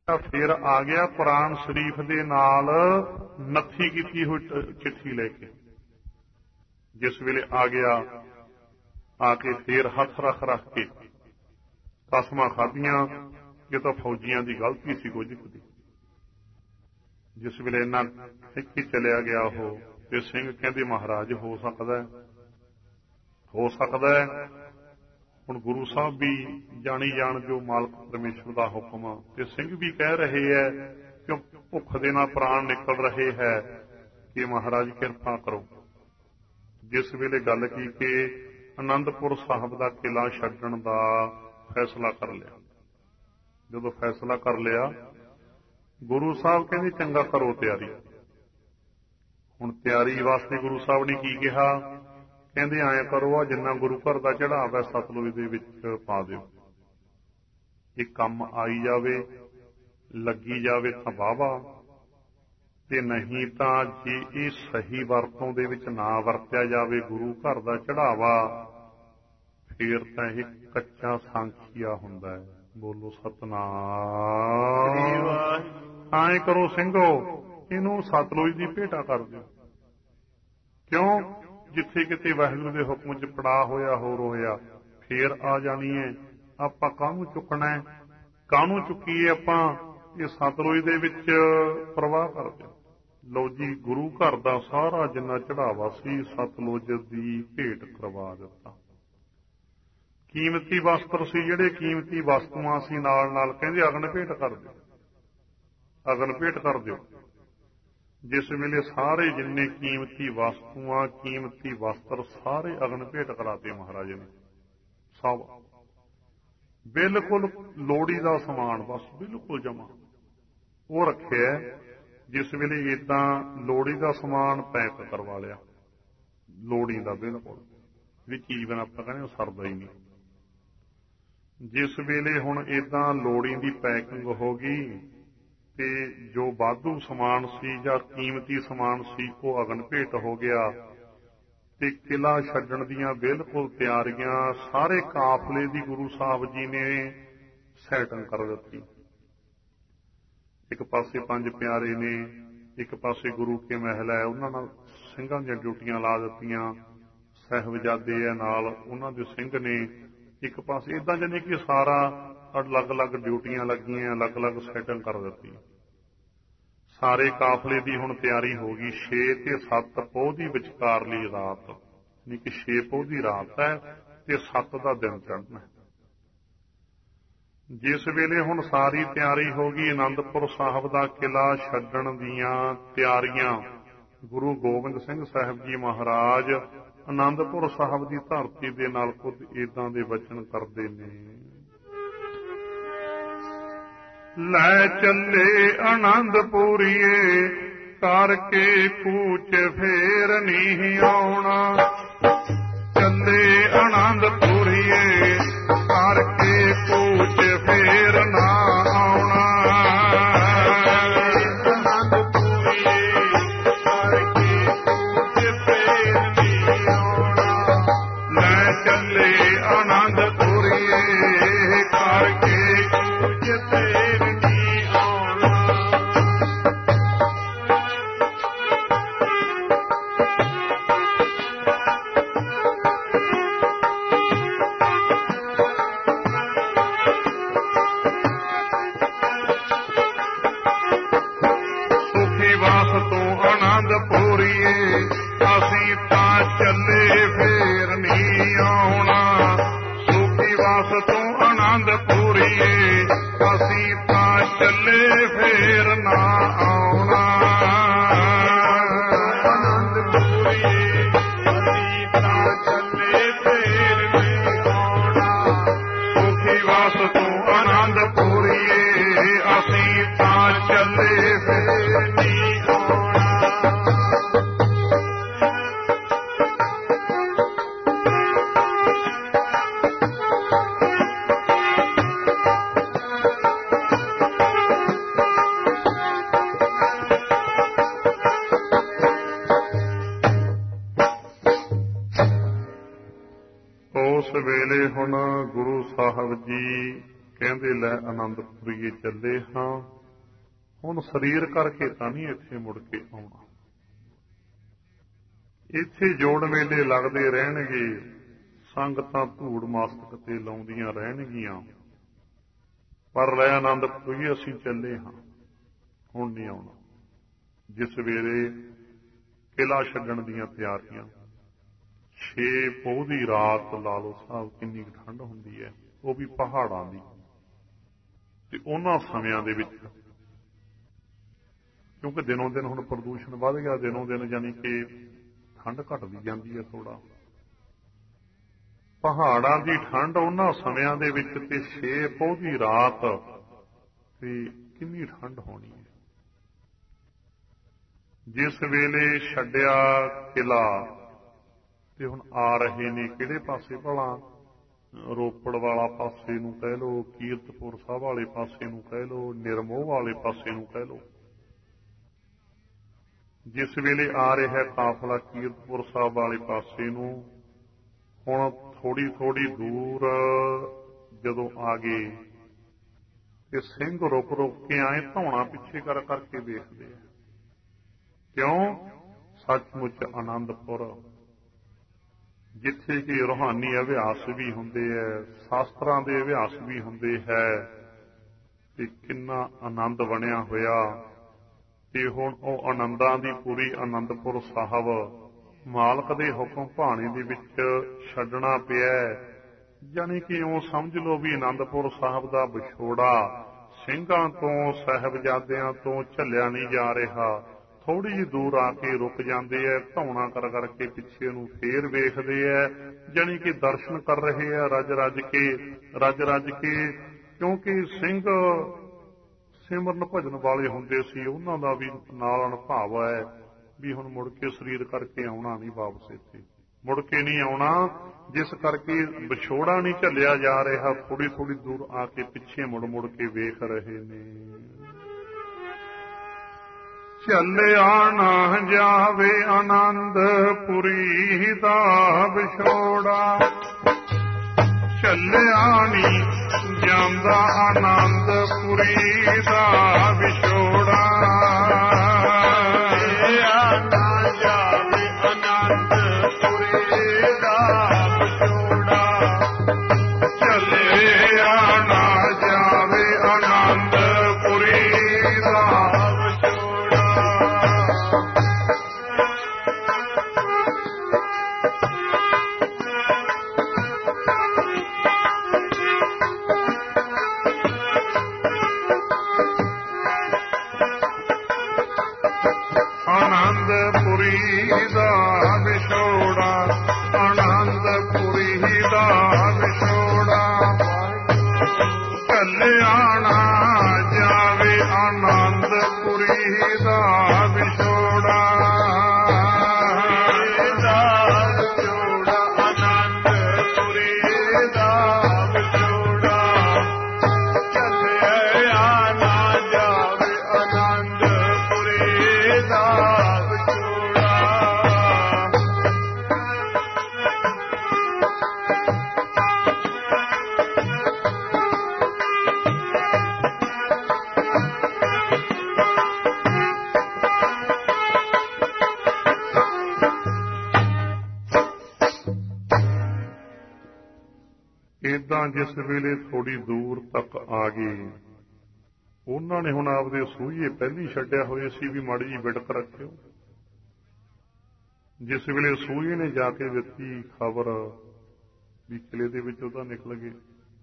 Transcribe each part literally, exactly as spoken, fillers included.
ਫਿਰ ਆ ਗਿਆ ਕੁਰਾਨ ਸ਼ਰੀਫ ਦੇ ਨਾਲ ਨੱਥੀ ਕੀਤੀ ਹੋਈ ਚਿੱਠੀ ਲੈ ਕੇ। ਜਿਸ ਵੇਲੇ ਆ ਗਿਆ, ਆ ਕੇ ਫੇਰ ਹੱਥ ਰੱਖ ਰੱਖ ਕੇ ਕਸਮਾਂ ਖਾਧੀਆਂ ਕਿ ਤਾਂ ਫੌਜੀਆਂ ਦੀ ਗਲਤੀ ਸੀ ਕੁਝ ਦੀ। ਜਿਸ ਵੇਲੇ ਇੰਨਾ ਟਿੱਕੀ ਚਲਿਆ ਗਿਆ ਉਹ, ਤੇ ਸਿੰਘ ਕਹਿੰਦੇ ਮਹਾਰਾਜ ਹੋ ਸਕਦਾ ਹੈ, ਹੋ ਸਕਦਾ ਹੈ। ਹੁਣ ਗੁਰੂ ਸਾਹਿਬ ਵੀ ਜਾਣੀ ਜਾਣ ਜੋ ਮਾਲਕ ਪਰਮੇਸ਼ਵਰ ਦਾ ਹੁਕਮ ਆ, ਤੇ ਸਿੰਘ ਵੀ ਕਹਿ ਰਹੇ ਹੈ ਕਿ ਭੁੱਖ ਦੇ ਨਾਲ ਪ੍ਰਾਣ ਨਿਕਲ ਰਹੇ ਹੈ ਕਿ ਮਹਾਰਾਜ ਕਿਰਪਾ ਕਰੋ। ਜਿਸ ਵੇਲੇ ਗੱਲ ਕੀ ਕਿ ਅਨੰਦਪੁਰ ਸਾਹਿਬ ਦਾ ਕਿਲਾ ਛੱਡਣ ਦਾ ਫੈਸਲਾ ਕਰ ਲਿਆ। ਜਦੋਂ ਫੈਸਲਾ ਕਰ ਲਿਆ, ਗੁਰੂ ਸਾਹਿਬ ਕਹਿੰਦੇ ਚੰਗਾ ਕਰੋ ਤਿਆਰੀ। ਹੁਣ ਤਿਆਰੀ ਵਾਸਤੇ ਗੁਰੂ ਸਾਹਿਬ ਨੇ ਕੀ ਕਿਹਾ? ਕਹਿੰਦੇ ਐਂ ਕਰੋ, ਆ ਜਿੰਨਾ ਗੁਰੂ ਘਰ ਦਾ ਚੜਾਵਾ ਸਤਲੁਜ ਦੇ ਵਿੱਚ ਪਾ ਦਿਓ। ਇਹ ਕੰਮ ਆਈ ਜਾਵੇ, ਲੱਗੀ ਜਾਵੇ ਤਾਂ ਵਾਹਵਾ, ਤੇ ਨਹੀਂ ਤਾਂ ਜੇ ਇਹ ਸਹੀ ਵਰਤੋਂ ਦੇ ਵਿੱਚ ਨਾ ਵਰਤਿਆ ਜਾਵੇ ਗੁਰੂ ਘਰ ਦਾ ਚੜਾਵਾ, ਫੇਰ ਤਾਂ ਇਹ ਕੱਚਾ ਸਾਂਖੀਆ ਹੁੰਦਾ ਹੈ। ਬੋਲੋ ਸਤਨਾਮ। ਐਂ ਕਰੋ ਸਿੰਘੋ, ਇਹਨੂੰ ਸਤਲੁਜ ਦੀ ਭੇਟਾ ਕਰ ਦਿਓ। ਕਿਉਂ? ਜਿੱਥੇ ਕਿਤੇ ਵਾਹਿਗੁਰੂ ਦੇ ਹੁਕਮ ਚ ਪੜਾ ਹੋਇਆ ਹੋਰ ਹੋਇਆ, ਫੇਰ ਆ ਜਾਣੀ ਹੈ। ਆਪਾਂ ਕਾਹਨੂੰ ਚੁੱਕਣਾ ਹੈ? ਕਾਹਨੂੰ ਚੁੱਕੀਏ ਆਪਾਂ? ਇਹ ਸਤਲੁਜ ਦੇ ਵਿੱਚ ਪ੍ਰਵਾਹ ਕਰ ਦਿਓ। ਲਓ ਜੀ, ਗੁਰੂ ਘਰ ਦਾ ਸਾਰਾ ਜਿੰਨਾ ਚੜਾਵਾ ਸੀ ਸਤਲੁਜ ਦੀ ਭੇਟ ਕਰਵਾ ਦਿੱਤਾ। ਕੀਮਤੀ ਵਸਤਰ ਸੀ, ਜਿਹੜੇ ਕੀਮਤੀ ਵਸਤੂਆਂ ਸੀ ਨਾਲ ਨਾਲ ਕਹਿੰਦੇ ਅਗਨ ਭੇਟ ਕਰ ਦਿਓ, ਅਗਨ ਭੇਟ ਕਰ ਦਿਓ। ਜਿਸ ਵੇਲੇ ਸਾਰੇ ਜਿੰਨੇ ਕੀਮਤੀ ਵਸਤੂਆਂ, ਕੀਮਤੀ ਵਸਤਰ ਸਾਰੇ ਅਗਨ ਭੇਟ ਕਰਾਤੇ ਮਹਾਰਾਜ ਨੇ। ਸਭ ਬਿਲਕੁਲ ਲੋੜੀ ਦਾ ਸਮਾਨ, ਬਸ ਬਿਲਕੁਲ ਜਮਾ ਉਹ ਰੱਖਿਆ। ਜਿਸ ਵੇਲੇ ਏਦਾਂ ਲੋੜੀ ਦਾ ਸਮਾਨ ਪੈਕ ਕਰਵਾ ਲਿਆ, ਲੋੜੀ ਦਾ ਬਿਲਕੁਲ ਵੀ ਚੀਜ਼ ਬਿਨਾਂ ਆਪਾਂ ਕਹਿੰਦੇ ਸਰਦਾ ਹੀ ਨਹੀਂ। ਜਿਸ ਵੇਲੇ ਹੁਣ ਏਦਾਂ ਲੋੜੀ ਦੀ ਪੈਕਿੰਗ ਹੋ ਗਈ, ਤੇ ਜੋ ਵਾਧੂ ਸਮਾਨ ਸੀ ਜਾਂ ਕੀਮਤੀ ਸਮਾਨ ਸੀ ਉਹ ਅਗਨ ਭੇਟ ਹੋ ਗਿਆ, ਤੇ ਕਿਲਾ ਛੱਡਣ ਦੀਆਂ ਬਿਲਕੁਲ ਤਿਆਰੀਆਂ ਸਾਰੇ ਕਾਫਲੇ ਦੀ ਗੁਰੂ ਸਾਹਿਬ ਜੀ ਨੇ ਸੈਟਿੰਗ ਕਰ ਦਿੱਤੀ। ਇੱਕ ਪਾਸੇ ਪੰਜ ਪਿਆਰੇ ਨੇ, ਇੱਕ ਪਾਸੇ ਗੁਰੂ ਕੇ ਮਹਿਲ ਹੈ, ਉਹਨਾਂ ਨਾਲ ਸਿੰਘਾਂ ਦੀਆਂ ਡਿਊਟੀਆਂ ਲਾ ਦਿੱਤੀਆਂ। ਸਾਹਿਬਜ਼ਾਦੇ ਹੈ ਨਾਲ, ਉਹਨਾਂ ਦੇ ਸਿੰਘ ਨੇ ਇੱਕ ਪਾਸੇ। ਏਦਾਂ ਜਾਨੀ ਕਿ ਸਾਰਾ ਅਲੱਗ ਅਲੱਗ ਡਿਊਟੀਆਂ ਲੱਗੀਆਂ, ਅਲੱਗ ਅਲੱਗ ਸੈਟਿੰਗ ਕਰ ਦਿੱਤੀ। ਸਾਰੇ ਕਾਫਲੇ ਦੀ ਹੁਣ ਤਿਆਰੀ ਹੋ ਗਈ। ਛੇ ਤੇ ਸੱਤ ਪੋਹ ਦੀ ਵਿਚਕਾਰਲੀ ਰਾਤ, ਯਾਨੀ ਕਿ ਛੇ ਪੋਹ ਦੀ ਰਾਤ ਹੈ ਤੇ ਸੱਤ ਦਾ ਦਿਨ ਚੜ੍ਹਨਾ। ਜਿਸ ਵੇਲੇ ਹੁਣ ਸਾਰੀ ਤਿਆਰੀ ਹੋ ਗਈ, ਅਨੰਦਪੁਰ ਸਾਹਿਬ ਦਾ ਕਿਲਾ ਛੱਡਣ ਦੀਆਂ ਤਿਆਰੀਆਂ, ਗੁਰੂ ਗੋਬਿੰਦ ਸਿੰਘ ਸਾਹਿਬ ਜੀ ਮਹਾਰਾਜ ਅਨੰਦਪੁਰ ਸਾਹਿਬ ਦੀ ਧਰਤੀ ਦੇ ਨਾਲ ਖੁਦ ਏਦਾਂ ਦੇ ਵਚਨ ਕਰਦੇ ਨੇ। ਲੈ ਚੱਲੇ ਅਨੰਦਪੁਰੀਏ, ਕਰਕੇ ਕੂਚ ਫੇਰ ਨਹੀਂ ਆਉਣਾ। ਚੱਲੇ ਅਨੰਦਪੁਰੀਏ, ਕਰਕੇ ਕੂਚ ਫੇਰ ਨਾ ਆਉਣਾ। ਕਹਿੰਦੇ ਲੈ ਆਨੰਦਪੁਰੀਏ ਚੱਲੇ ਹਾਂ, ਹੁਣ ਸਰੀਰ ਕਰਕੇ ਤਾਂ ਨਹੀਂ ਇੱਥੇ ਮੁੜ ਕੇ ਆਉਣਾ। ਇੱਥੇ ਜੋੜ ਮੇਲੇ ਲੱਗਦੇ ਰਹਿਣਗੇ, ਸੰਗਤਾਂ ਧੂੜ ਮਸਤਕ ਤੇ ਲਾਉਂਦੀਆਂ ਰਹਿਣਗੀਆਂ, ਪਰ ਲੈ ਆਨੰਦਪੁਰੀਏ ਅਸੀਂ ਚੱਲੇ ਹਾਂ, ਹੁਣ ਨਹੀਂ ਆਉਣਾ। ਜਿਸ ਵੇਲੇ ਕਿਲ੍ਹਾ ਛੱਡਣ ਦੀਆਂ ਤਿਆਰੀਆਂ, ਛੇ ਪੋਹ ਦੀ ਰਾਤ ਲਾ ਲਓ ਸਾਹਿਬ, ਕਿੰਨੀ ਠੰਡ ਹੁੰਦੀ ਹੈ, ਉਹ ਵੀ ਪਹਾੜਾਂ ਦੀ। ਤੇ ਉਹਨਾਂ ਸਮਿਆਂ ਦੇ ਵਿੱਚ, ਕਿਉਂਕਿ ਦਿਨੋਂ ਦਿਨ ਹੁਣ ਪ੍ਰਦੂਸ਼ਣ ਵੱਧ ਗਿਆ, ਦਿਨੋਂ ਦਿਨ ਯਾਨੀ ਕਿ ਠੰਡ ਘਟਦੀ ਜਾਂਦੀ ਹੈ ਥੋੜਾ, ਪਹਾੜਾਂ ਦੀ ਠੰਡ ਉਹਨਾਂ ਸਮਿਆਂ ਦੇ ਵਿੱਚ, ਤੇ ਛੇ ਪੋਹ ਦੀ ਰਾਤ, ਤੇ ਕਿੰਨੀ ਠੰਡ ਹੋਣੀ ਹੈ। ਜਿਸ ਵੇਲੇ ਛੱਡਿਆ ਕਿਲ੍ਹਾ ਤੇ ਹੁਣ ਆ ਰਹੇ ਨੇ ਕਿਹੜੇ ਪਾਸੇ ਭਲਾ, ਰੋਪੜ ਵਾਲਾ ਪਾਸੇ ਨੂੰ ਕਹਿ ਲਓ, ਕੀਰਤਪੁਰ ਸਾਹਿਬ ਵਾਲੇ ਪਾਸੇ ਨੂੰ ਕਹਿ ਲਓ, ਨਿਰਮੋਹ ਵਾਲੇ ਪਾਸੇ ਨੂੰ ਕਹਿ ਲਓ। ਜਿਸ ਵੇਲੇ ਆ ਰਿਹਾ ਕਾਫਲਾ ਕੀਰਤਪੁਰ ਸਾਹਿਬ ਵਾਲੇ ਪਾਸੇ ਨੂੰ, ਹੁਣ ਥੋੜੀ ਥੋੜੀ ਦੂਰ ਜਦੋਂ ਆ ਗਏ ਤੇ ਸਿੰਘ ਰੁਕ ਰੁਕ ਕੇ ਆਏ, ਧੌਣਾ ਪਿੱਛੇ ਕਰ ਕਰਕੇ ਵੇਖਦੇ ਆ। ਕਿਉਂ? ਸੱਚਮੁੱਚ ਆਨੰਦਪੁਰ, ਜਿੱਥੇ ਕਿ ਰੂਹਾਨੀ ਅਭਿਆਸ ਵੀ ਹੁੰਦੇ ਹੈ, ਸ਼ਾਸਤਰਾਂ ਦੇ ਅਭਿਆਸ ਵੀ ਹੁੰਦੇ ਹੈ, ਤੇ ਕਿੰਨਾ ਆਨੰਦ ਬਣਿਆ ਹੋਇਆ। ਤੇ ਹੁਣ ਉਹ ਆਨੰਦਾਂ ਦੀ ਪੂਰੀ ਆਨੰਦਪੁਰ ਸਾਹਿਬ ਮਾਲਕ ਦੇ ਹੁਕਮ ਭਾਣੇ ਦੇ ਵਿੱਚ ਛੱਡਣਾ ਪਿਆ। ਯਾਨੀ ਕਿ ਉਹ ਸਮਝ ਲਓ ਵੀ ਆਨੰਦਪੁਰ ਸਾਹਿਬ ਦਾ ਵਿਛੋੜਾ ਸਿੰਘਾਂ ਤੋਂ, ਸਾਹਿਬਜ਼ਾਦਿਆਂ ਤੋਂ ਝੱਲਿਆ ਨਹੀਂ ਜਾ ਰਿਹਾ। ਥੋੜੀ ਜਿਹੀ ਦੂਰ ਆ ਕੇ ਰੁਕ ਜਾਂਦੇ ਐ, ਧੌਣਾ ਕਰ ਕਰਕੇ ਪਿੱਛੇ ਨੂੰ ਫੇਰ ਵੇਖਦੇ ਐ, ਜਾਣੀ ਕਿ ਦਰਸ਼ਨ ਕਰ ਰਹੇ ਆ ਰੱਜ ਰੱਜ ਕੇ ਰੱਜ ਰੱਜ ਕੇ। ਕਿਉਂਕਿ ਸਿੰਘ ਸਿਮਰਨ ਭਜਨ ਵਾਲੇ ਹੁੰਦੇ ਸੀ, ਉਹਨਾਂ ਦਾ ਵੀ ਨਾਲ ਅਨੁਭਵ ਹੈ ਵੀ ਹੁਣ ਮੁੜ ਕੇ ਸਰੀਰ ਕਰਕੇ ਆਉਣਾ ਨਹੀਂ, ਵਾਪਸ ਇੱਥੇ ਮੁੜ ਕੇ ਨਹੀਂ ਆਉਣਾ। ਜਿਸ ਕਰਕੇ ਵਿਛੋੜਾ ਨਹੀਂ ਝੱਲਿਆ ਜਾ ਰਿਹਾ, ਥੋੜੀ ਥੋੜੀ ਦੂਰ ਆ ਕੇ ਪਿੱਛੇ ਮੁੜ ਮੁੜ ਕੇ ਵੇਖ ਰਹੇ ਨੇ। ਝੱਲਿਆ ਨਾ ਜਾਵੇ ਆਨੰਦਪੁਰੀ ਦਾ ਵਿਛੋੜਾ, ਝੱਲਿਆ ਨੀ ਜਾਂਦਾ ਆਨੰਦਪੁਰੀ ਦਾ ਵਿਛੋੜਾ। ਝੱਲਿਆ ਨਾ ਜਾਵੇ ਆਨੰਦਪੁਰੀ ਦਾ ਵਿਛੋੜਾ, ਝੱਲਿਆ ਨਾ ਜਾਵੇ ਆਨੰਦਪੁਰੀ ਦਾ ਜਿਸ ਵੇਲੇ ਥੋੜੀ ਦੂਰ ਤੱਕ ਆ ਗਏ, ਉਹਨਾਂ ਨੇ ਹੁਣ ਆਪਦੇ ਸੂਹੀਏ ਪਹਿਲੀ ਛੱਡਿਆ ਹੋਏ ਸੀ ਵੀ ਮਾੜੀ ਜੀ ਵਿੜਕ ਰੱਖਿਓ। ਜਿਸ ਵੇਲੇ ਸੂਹੀਏ ਨੇ ਜਾ ਕੇ ਦਿੱਤੀ ਖਬਰ ਵੀ ਕਿਲੇ ਦੇ ਵਿੱਚ ਉਹਦਾ ਨਿਕਲ ਗਏ,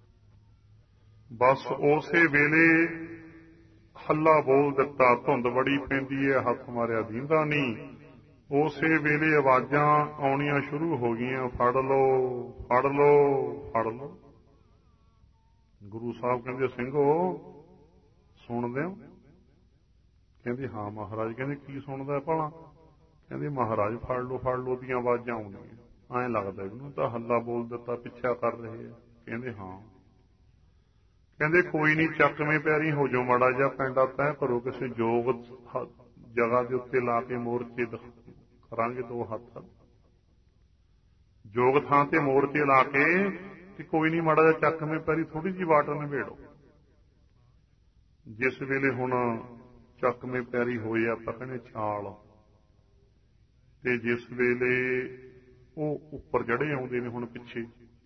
ਬਸ ਉਸੇ ਵੇਲੇ ਹੱਲਾ ਬੋਲ ਦਿੱਤਾ। ਧੁੰਦ ਬੜੀ ਪੈਂਦੀ ਹੈ, ਹੱਥ ਮਾਰਿਆ ਦੀਂਦਾ ਨਹੀਂ। ਉਸੇ ਵੇਲੇ ਆਵਾਜ਼ਾਂ ਆਉਣੀਆਂ ਸ਼ੁਰੂ ਹੋ ਗਈਆਂ, ਫੜ ਲਓ ਫੜ ਲਓ ਫੜ ਲਓ। ਗੁਰੂ ਸਾਹਿਬ ਕਹਿੰਦੇ, ਸਿੰਘੋ ਸੁਣਦੇ ਹੋ? ਕਹਿੰਦੇ ਹਾਂ ਮਹਾਰਾਜ। ਕਹਿੰਦੇ ਕੀ ਸੁਣਦਾ ਭਲਾ? ਕਹਿੰਦੇ ਮਹਾਰਾਜ ਫੜ ਲਓ ਫੜ ਲਓ ਦੀਆਂ ਆਵਾਜ਼ਾਂ ਆਉਂਦੀਆਂ, ਐਂ ਲੱਗਦਾ ਇਹਨੂੰ ਤਾਂ ਹੱਲਾ ਬੋਲ ਦਿੱਤਾ, ਪਿੱਛਾ ਕਰ ਰਹੇ ਆ। ਕਹਿੰਦੇ ਹਾਂ। ਕਹਿੰਦੇ ਕੋਈ ਨਹੀਂ, ਚੱਕਵੇਂ ਪੈਰੀ ਹੋ ਜਾਓ, ਮਾੜਾ ਜਿਹਾ ਪੈਂਡਾ ਤੈਅ ਕਰੋ, ਕਿਸੇ ਯੋਗ ਜਗ੍ਹਾ ਦੇ ਉੱਤੇ ਲਾ ਕੇ ਮੋਰਚੇ ਕਰਾਂਗੇ ਦੋ ਹੱਥ, ਯੋਗ ਥਾਂ ਤੇ ਮੋਰਚੇ ਲਾ ਕੇ, ਤੇ ਕੋਈ ਨਹੀਂ ਮਾੜਾ ਜਿਹਾ ਚੱਕਵੇਂ ਪੈਰੀ ਥੋੜੀ ਜਿਹੀ ਵਾਟ ਨਿਬੇੜੋ। ਜਿਸ ਵੇਲੇ ਹੁਣ ਚੱਕਵੇਂ ਪੈਰੀ ਹੋਏ ਆਪਾਂ ਕਹਿੰਦੇ ਛਾਲ, ਤੇ ਜਿਸ ਵੇਲੇ ਉਹ ਉੱਪਰ ਚੜੇ ਆਉਂਦੇ ਨੇ ਹੁਣ ਪਿੱਛੇ,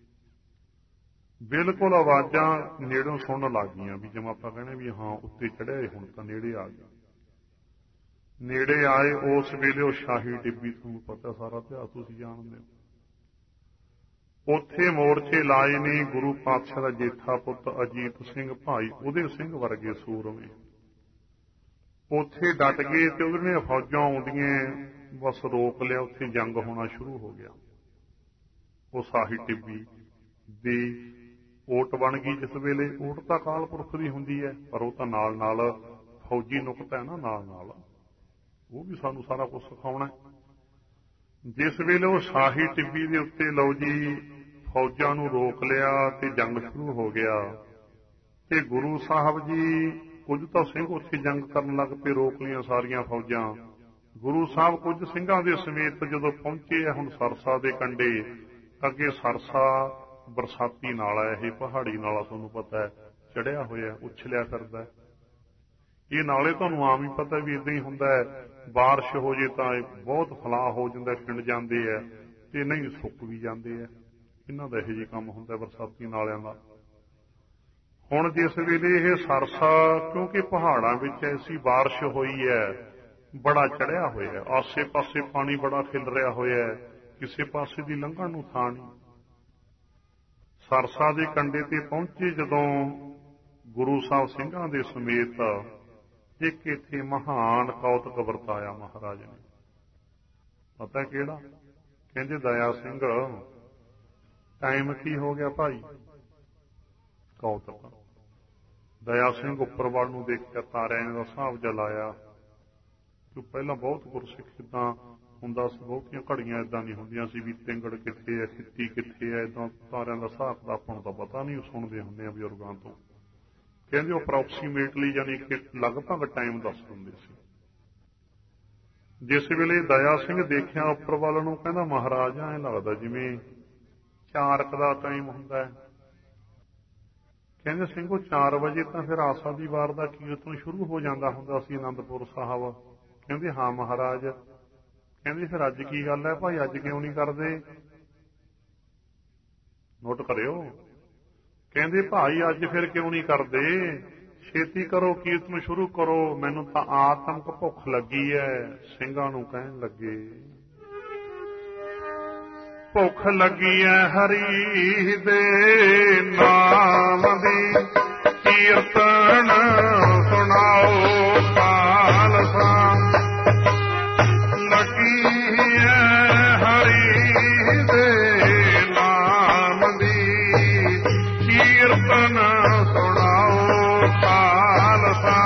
ਬਿਲਕੁਲ ਆਵਾਜ਼ਾਂ ਨੇੜੋਂ ਸੁਣਨ ਲੱਗ ਗਈਆਂ ਵੀ ਜਿਵੇਂ ਆਪਾਂ ਕਹਿੰਦੇ ਵੀ ਹਾਂ ਉੱਤੇ ਚੜਿਆ ਹੁਣ ਤਾਂ ਨੇੜੇ ਆ ਗਿਆ। ਨੇੜੇ ਆਏ ਉਸ ਵੇਲੇ ਉਹ ਸ਼ਾਹੀ ਟਿੱਬੀ, ਤੁਹਾਨੂੰ ਪਤਾ ਸਾਰਾ ਇਤਿਹਾਸ ਤੁਸੀਂ ਜਾਣਦੇ ਹੋ। ਉੱਥੇ ਮੋਰਚੇ ਲਾਏ ਨੇ ਗੁਰੂ ਪਾਤਸ਼ਾਹ ਦਾ ਜੇਠਾ ਪੁੱਤ ਅਜੀਤ ਸਿੰਘ ਭਾਈ ਉਹਦੇ ਸਿੰਘ ਵਰਗੇ ਸੂਰਮੇ, ਉੱਥੇ ਡਟ ਗਏ ਤੇ ਉਹਦੇ ਫੌਜਾਂ ਆਉਂਦੀਆਂ ਬਸ ਰੋਕ ਲਿਆ, ਉੱਥੇ ਜੰਗ ਹੋਣਾ ਸ਼ੁਰੂ ਹੋ ਗਿਆ। ਉਹ ਸ਼ਾਹੀ ਟਿੱਬੀ ਦੀ ਓਟ ਬਣ ਗਈ ਜਿਸ ਵੇਲੇ। ਓਟ ਤਾਂ ਅਕਾਲ ਪੁਰਖ ਦੀ ਹੁੰਦੀ ਹੈ, ਪਰ ਉਹ ਤਾਂ ਨਾਲ ਨਾਲ ਫੌਜੀ ਨੁਕਤਾ ਹੈ ਨਾ, ਨਾਲ ਨਾਲ ਉਹ ਵੀ ਸਾਨੂੰ ਸਾਰਾ ਕੁਝ ਸਿਖਾਉਣਾ। ਜਿਸ ਵੇਲੇ ਉਹ ਸ਼ਾਹੀ ਟਿੱਬੀ ਦੇ ਉੱਤੇ ਲਓ ਜੀ ਫੌਜਾਂ ਨੂੰ ਰੋਕ ਲਿਆ ਤੇ ਜੰਗ ਸ਼ੁਰੂ ਹੋ ਗਿਆ, ਤੇ ਗੁਰੂ ਸਾਹਿਬ ਜੀ ਕੁਝ ਤਾਂ ਸਿੰਘ ਉੱਥੇ ਜੰਗ ਕਰਨ ਲੱਗ ਪਏ, ਰੋਕ ਲਈਆਂ ਸਾਰੀਆਂ ਫੌਜਾਂ। ਗੁਰੂ ਸਾਹਿਬ ਕੁਝ ਸਿੰਘਾਂ ਦੇ ਸਮੇਤ ਜਦੋਂ ਪਹੁੰਚੇ ਹੁਣ ਸਰਸਾ ਦੇ ਕੰਢੇ, ਅੱਗੇ ਸਰਸਾ ਬਰਸਾਤੀ ਨਾਲਾ, ਇਹ ਪਹਾੜੀ ਨਾਲਾ ਤੁਹਾਨੂੰ ਪਤਾ ਹੈ, ਚੜਿਆ ਹੋਇਆ ਉਛਲਿਆ ਕਰਦਾ। ਇਹ ਨਾਲੇ ਤੁਹਾਨੂੰ ਆਮ ਹੀ ਪਤਾ ਵੀ ਇਦਾਂ ਹੀ ਹੁੰਦਾ ਹੈ, ਬਾਰਿਸ਼ ਹੋ ਜੇ ਤਾਂ ਬਹੁਤ ਫਲਾਅ ਹੋ ਜਾਂਦਾ, ਖਿੰਡ ਜਾਂਦੇ ਆ, ਤੇ ਨਹੀਂ ਸੁੱਕ ਵੀ ਜਾਂਦੇ ਆ। ਇਹਨਾਂ ਦਾ ਇਹੋ ਜਿਹੇ ਕੰਮ ਹੁੰਦਾ ਬਰਸਾਤੀ ਨਾਲਿਆਂ ਦਾ। ਹੁਣ ਜਿਸ ਵੇਲੇ ਇਹ ਸਰਸਾ, ਕਿਉਂਕਿ ਪਹਾੜਾਂ ਵਿੱਚ ਐਸੀ ਬਾਰਿਸ਼ ਹੋਈ ਹੈ, ਬੜਾ ਚੜਿਆ ਹੋਇਆ, ਆਸੇ ਪਾਸੇ ਪਾਣੀ ਬੜਾ ਖਿਲ ਰਿਹਾ ਹੋਇਆ, ਕਿਸੇ ਪਾਸੇ ਦੀ ਲੰਘਣ ਨੂੰ ਥਾਂ ਨਹੀਂ। ਸਰਸਾ ਦੇ ਕੰਢੇ ਤੇ ਪਹੁੰਚੇ ਜਦੋਂ ਗੁਰੂ ਸਾਹਿਬ ਸਿੰਘਾਂ ਦੇ ਸਮੇਤ, ਇੱਕ ਇੱਥੇ ਮਹਾਨ ਕੌਤਕ ਵਰਤਾਇਆ ਮਹਾਰਾਜ ਨੇ। ਪਤਾ ਕਿਹੜਾ? ਕਹਿੰਦੇ ਦਇਆ ਸਿੰਘ, ਟਾਈਮ ਕੀ ਹੋ ਗਿਆ ਭਾਈ? ਕੌਤਕ। ਦਇਆ ਸਿੰਘ ਉੱਪਰ ਵੱਲ ਨੂੰ ਦੇਖਿਆ, ਤਾਰਿਆਂ ਦਾ ਹਿਸਾਬ ਜਿਹਾ ਲਾਇਆ, ਕਿ ਪਹਿਲਾਂ ਬਹੁਤ ਗੁਰਸਿੱਖ ਏਦਾਂ ਹੁੰਦਾ ਸੀ, ਬਹੁਤੀਆਂ ਘੜੀਆਂ ਏਦਾਂ ਨਹੀਂ ਹੁੰਦੀਆਂ ਸੀ ਵੀ ਤਿੰਗੜ ਕਿੱਥੇ ਹੈ, ਖਿੱਤੀ ਕਿੱਥੇ ਹੈ, ਏਦਾਂ ਤਾਰਿਆਂ ਦਾ ਹਿਸਾਬ ਦਾ ਆਪਾਂ ਨੂੰ ਤਾਂ ਪਤਾ ਨਹੀਂ, ਸੁਣਦੇ ਹੁੰਦੇ ਆ ਬਜ਼ੁਰਗਾਂ ਤੋਂ। ਕਹਿੰਦੇ ਉਹ ਅਪਰੋਕਸੀਮੇਟਲੀ ਯਾਨੀ ਕਿ ਲਗਭਗ ਟਾਈਮ ਦੱਸ ਦਿੰਦੇ ਸੀ। ਜਿਸ ਵੇਲੇ ਦਇਆ ਸਿੰਘ ਦੇਖਿਆ ਉੱਪਰ ਵੱਲ ਨੂੰ, ਕਹਿੰਦਾ ਮਹਾਰਾਜ ਐਂ ਲੱਗਦਾ ਜਿਵੇਂ ਚਾਰ ਕੁ ਦਾ ਟਾਈਮ ਹੁੰਦਾ ਹੈ। ਕਹਿੰਦੇ ਸਿੰਘੋ ਚਾਰ ਵਜੇ ਤਾਂ ਫਿਰ ਆਸਾ ਦੀ ਵਾਰ ਦਾ ਕੀਰਤਨ ਸ਼ੁਰੂ ਹੋ ਜਾਂਦਾ ਹੁੰਦਾ ਸੀ ਅਨੰਦਪੁਰ ਸਾਹਿਬ। ਕਹਿੰਦੇ ਹਾਂ ਮਹਾਰਾਜ। ਕਹਿੰਦੇ ਫਿਰ ਅੱਜ ਕੀ ਗੱਲ ਹੈ ਭਾਈ, ਅੱਜ ਕਿਉਂ ਨਹੀਂ ਕਰਦੇ? ਨੋਟ ਕਰਿਓ। ਕਹਿੰਦੇ ਭਾਈ ਅੱਜ ਫਿਰ ਕਿਉਂ ਨਹੀਂ ਕਰਦੇ? ਛੇਤੀ ਕਰੋ, ਕੀਰਤਨ ਸ਼ੁਰੂ ਕਰੋ, ਮੈਨੂੰ ਤਾਂ ਆਤਮਕ ਭੁੱਖ ਲੱਗੀ ਹੈ। ਸਿੰਘਾਂ ਨੂੰ ਕਹਿਣ ਲੱਗੇ, ਭੁੱਖ ਲੱਗੀ ਹੈ ਹਰੀ ਦੇ ਨਾਮ ਦੀ, ਕੀਰਤਨ ਸੁਣਾਓ ਖਾਲਸਾ। ਲੱਗੀ ਹੈ ਹਰੀ ਦੇ ਨਾਮ ਦੀ, ਕੀਰਤਨ ਸੁਣਾਓ ਖਾਲਸਾ।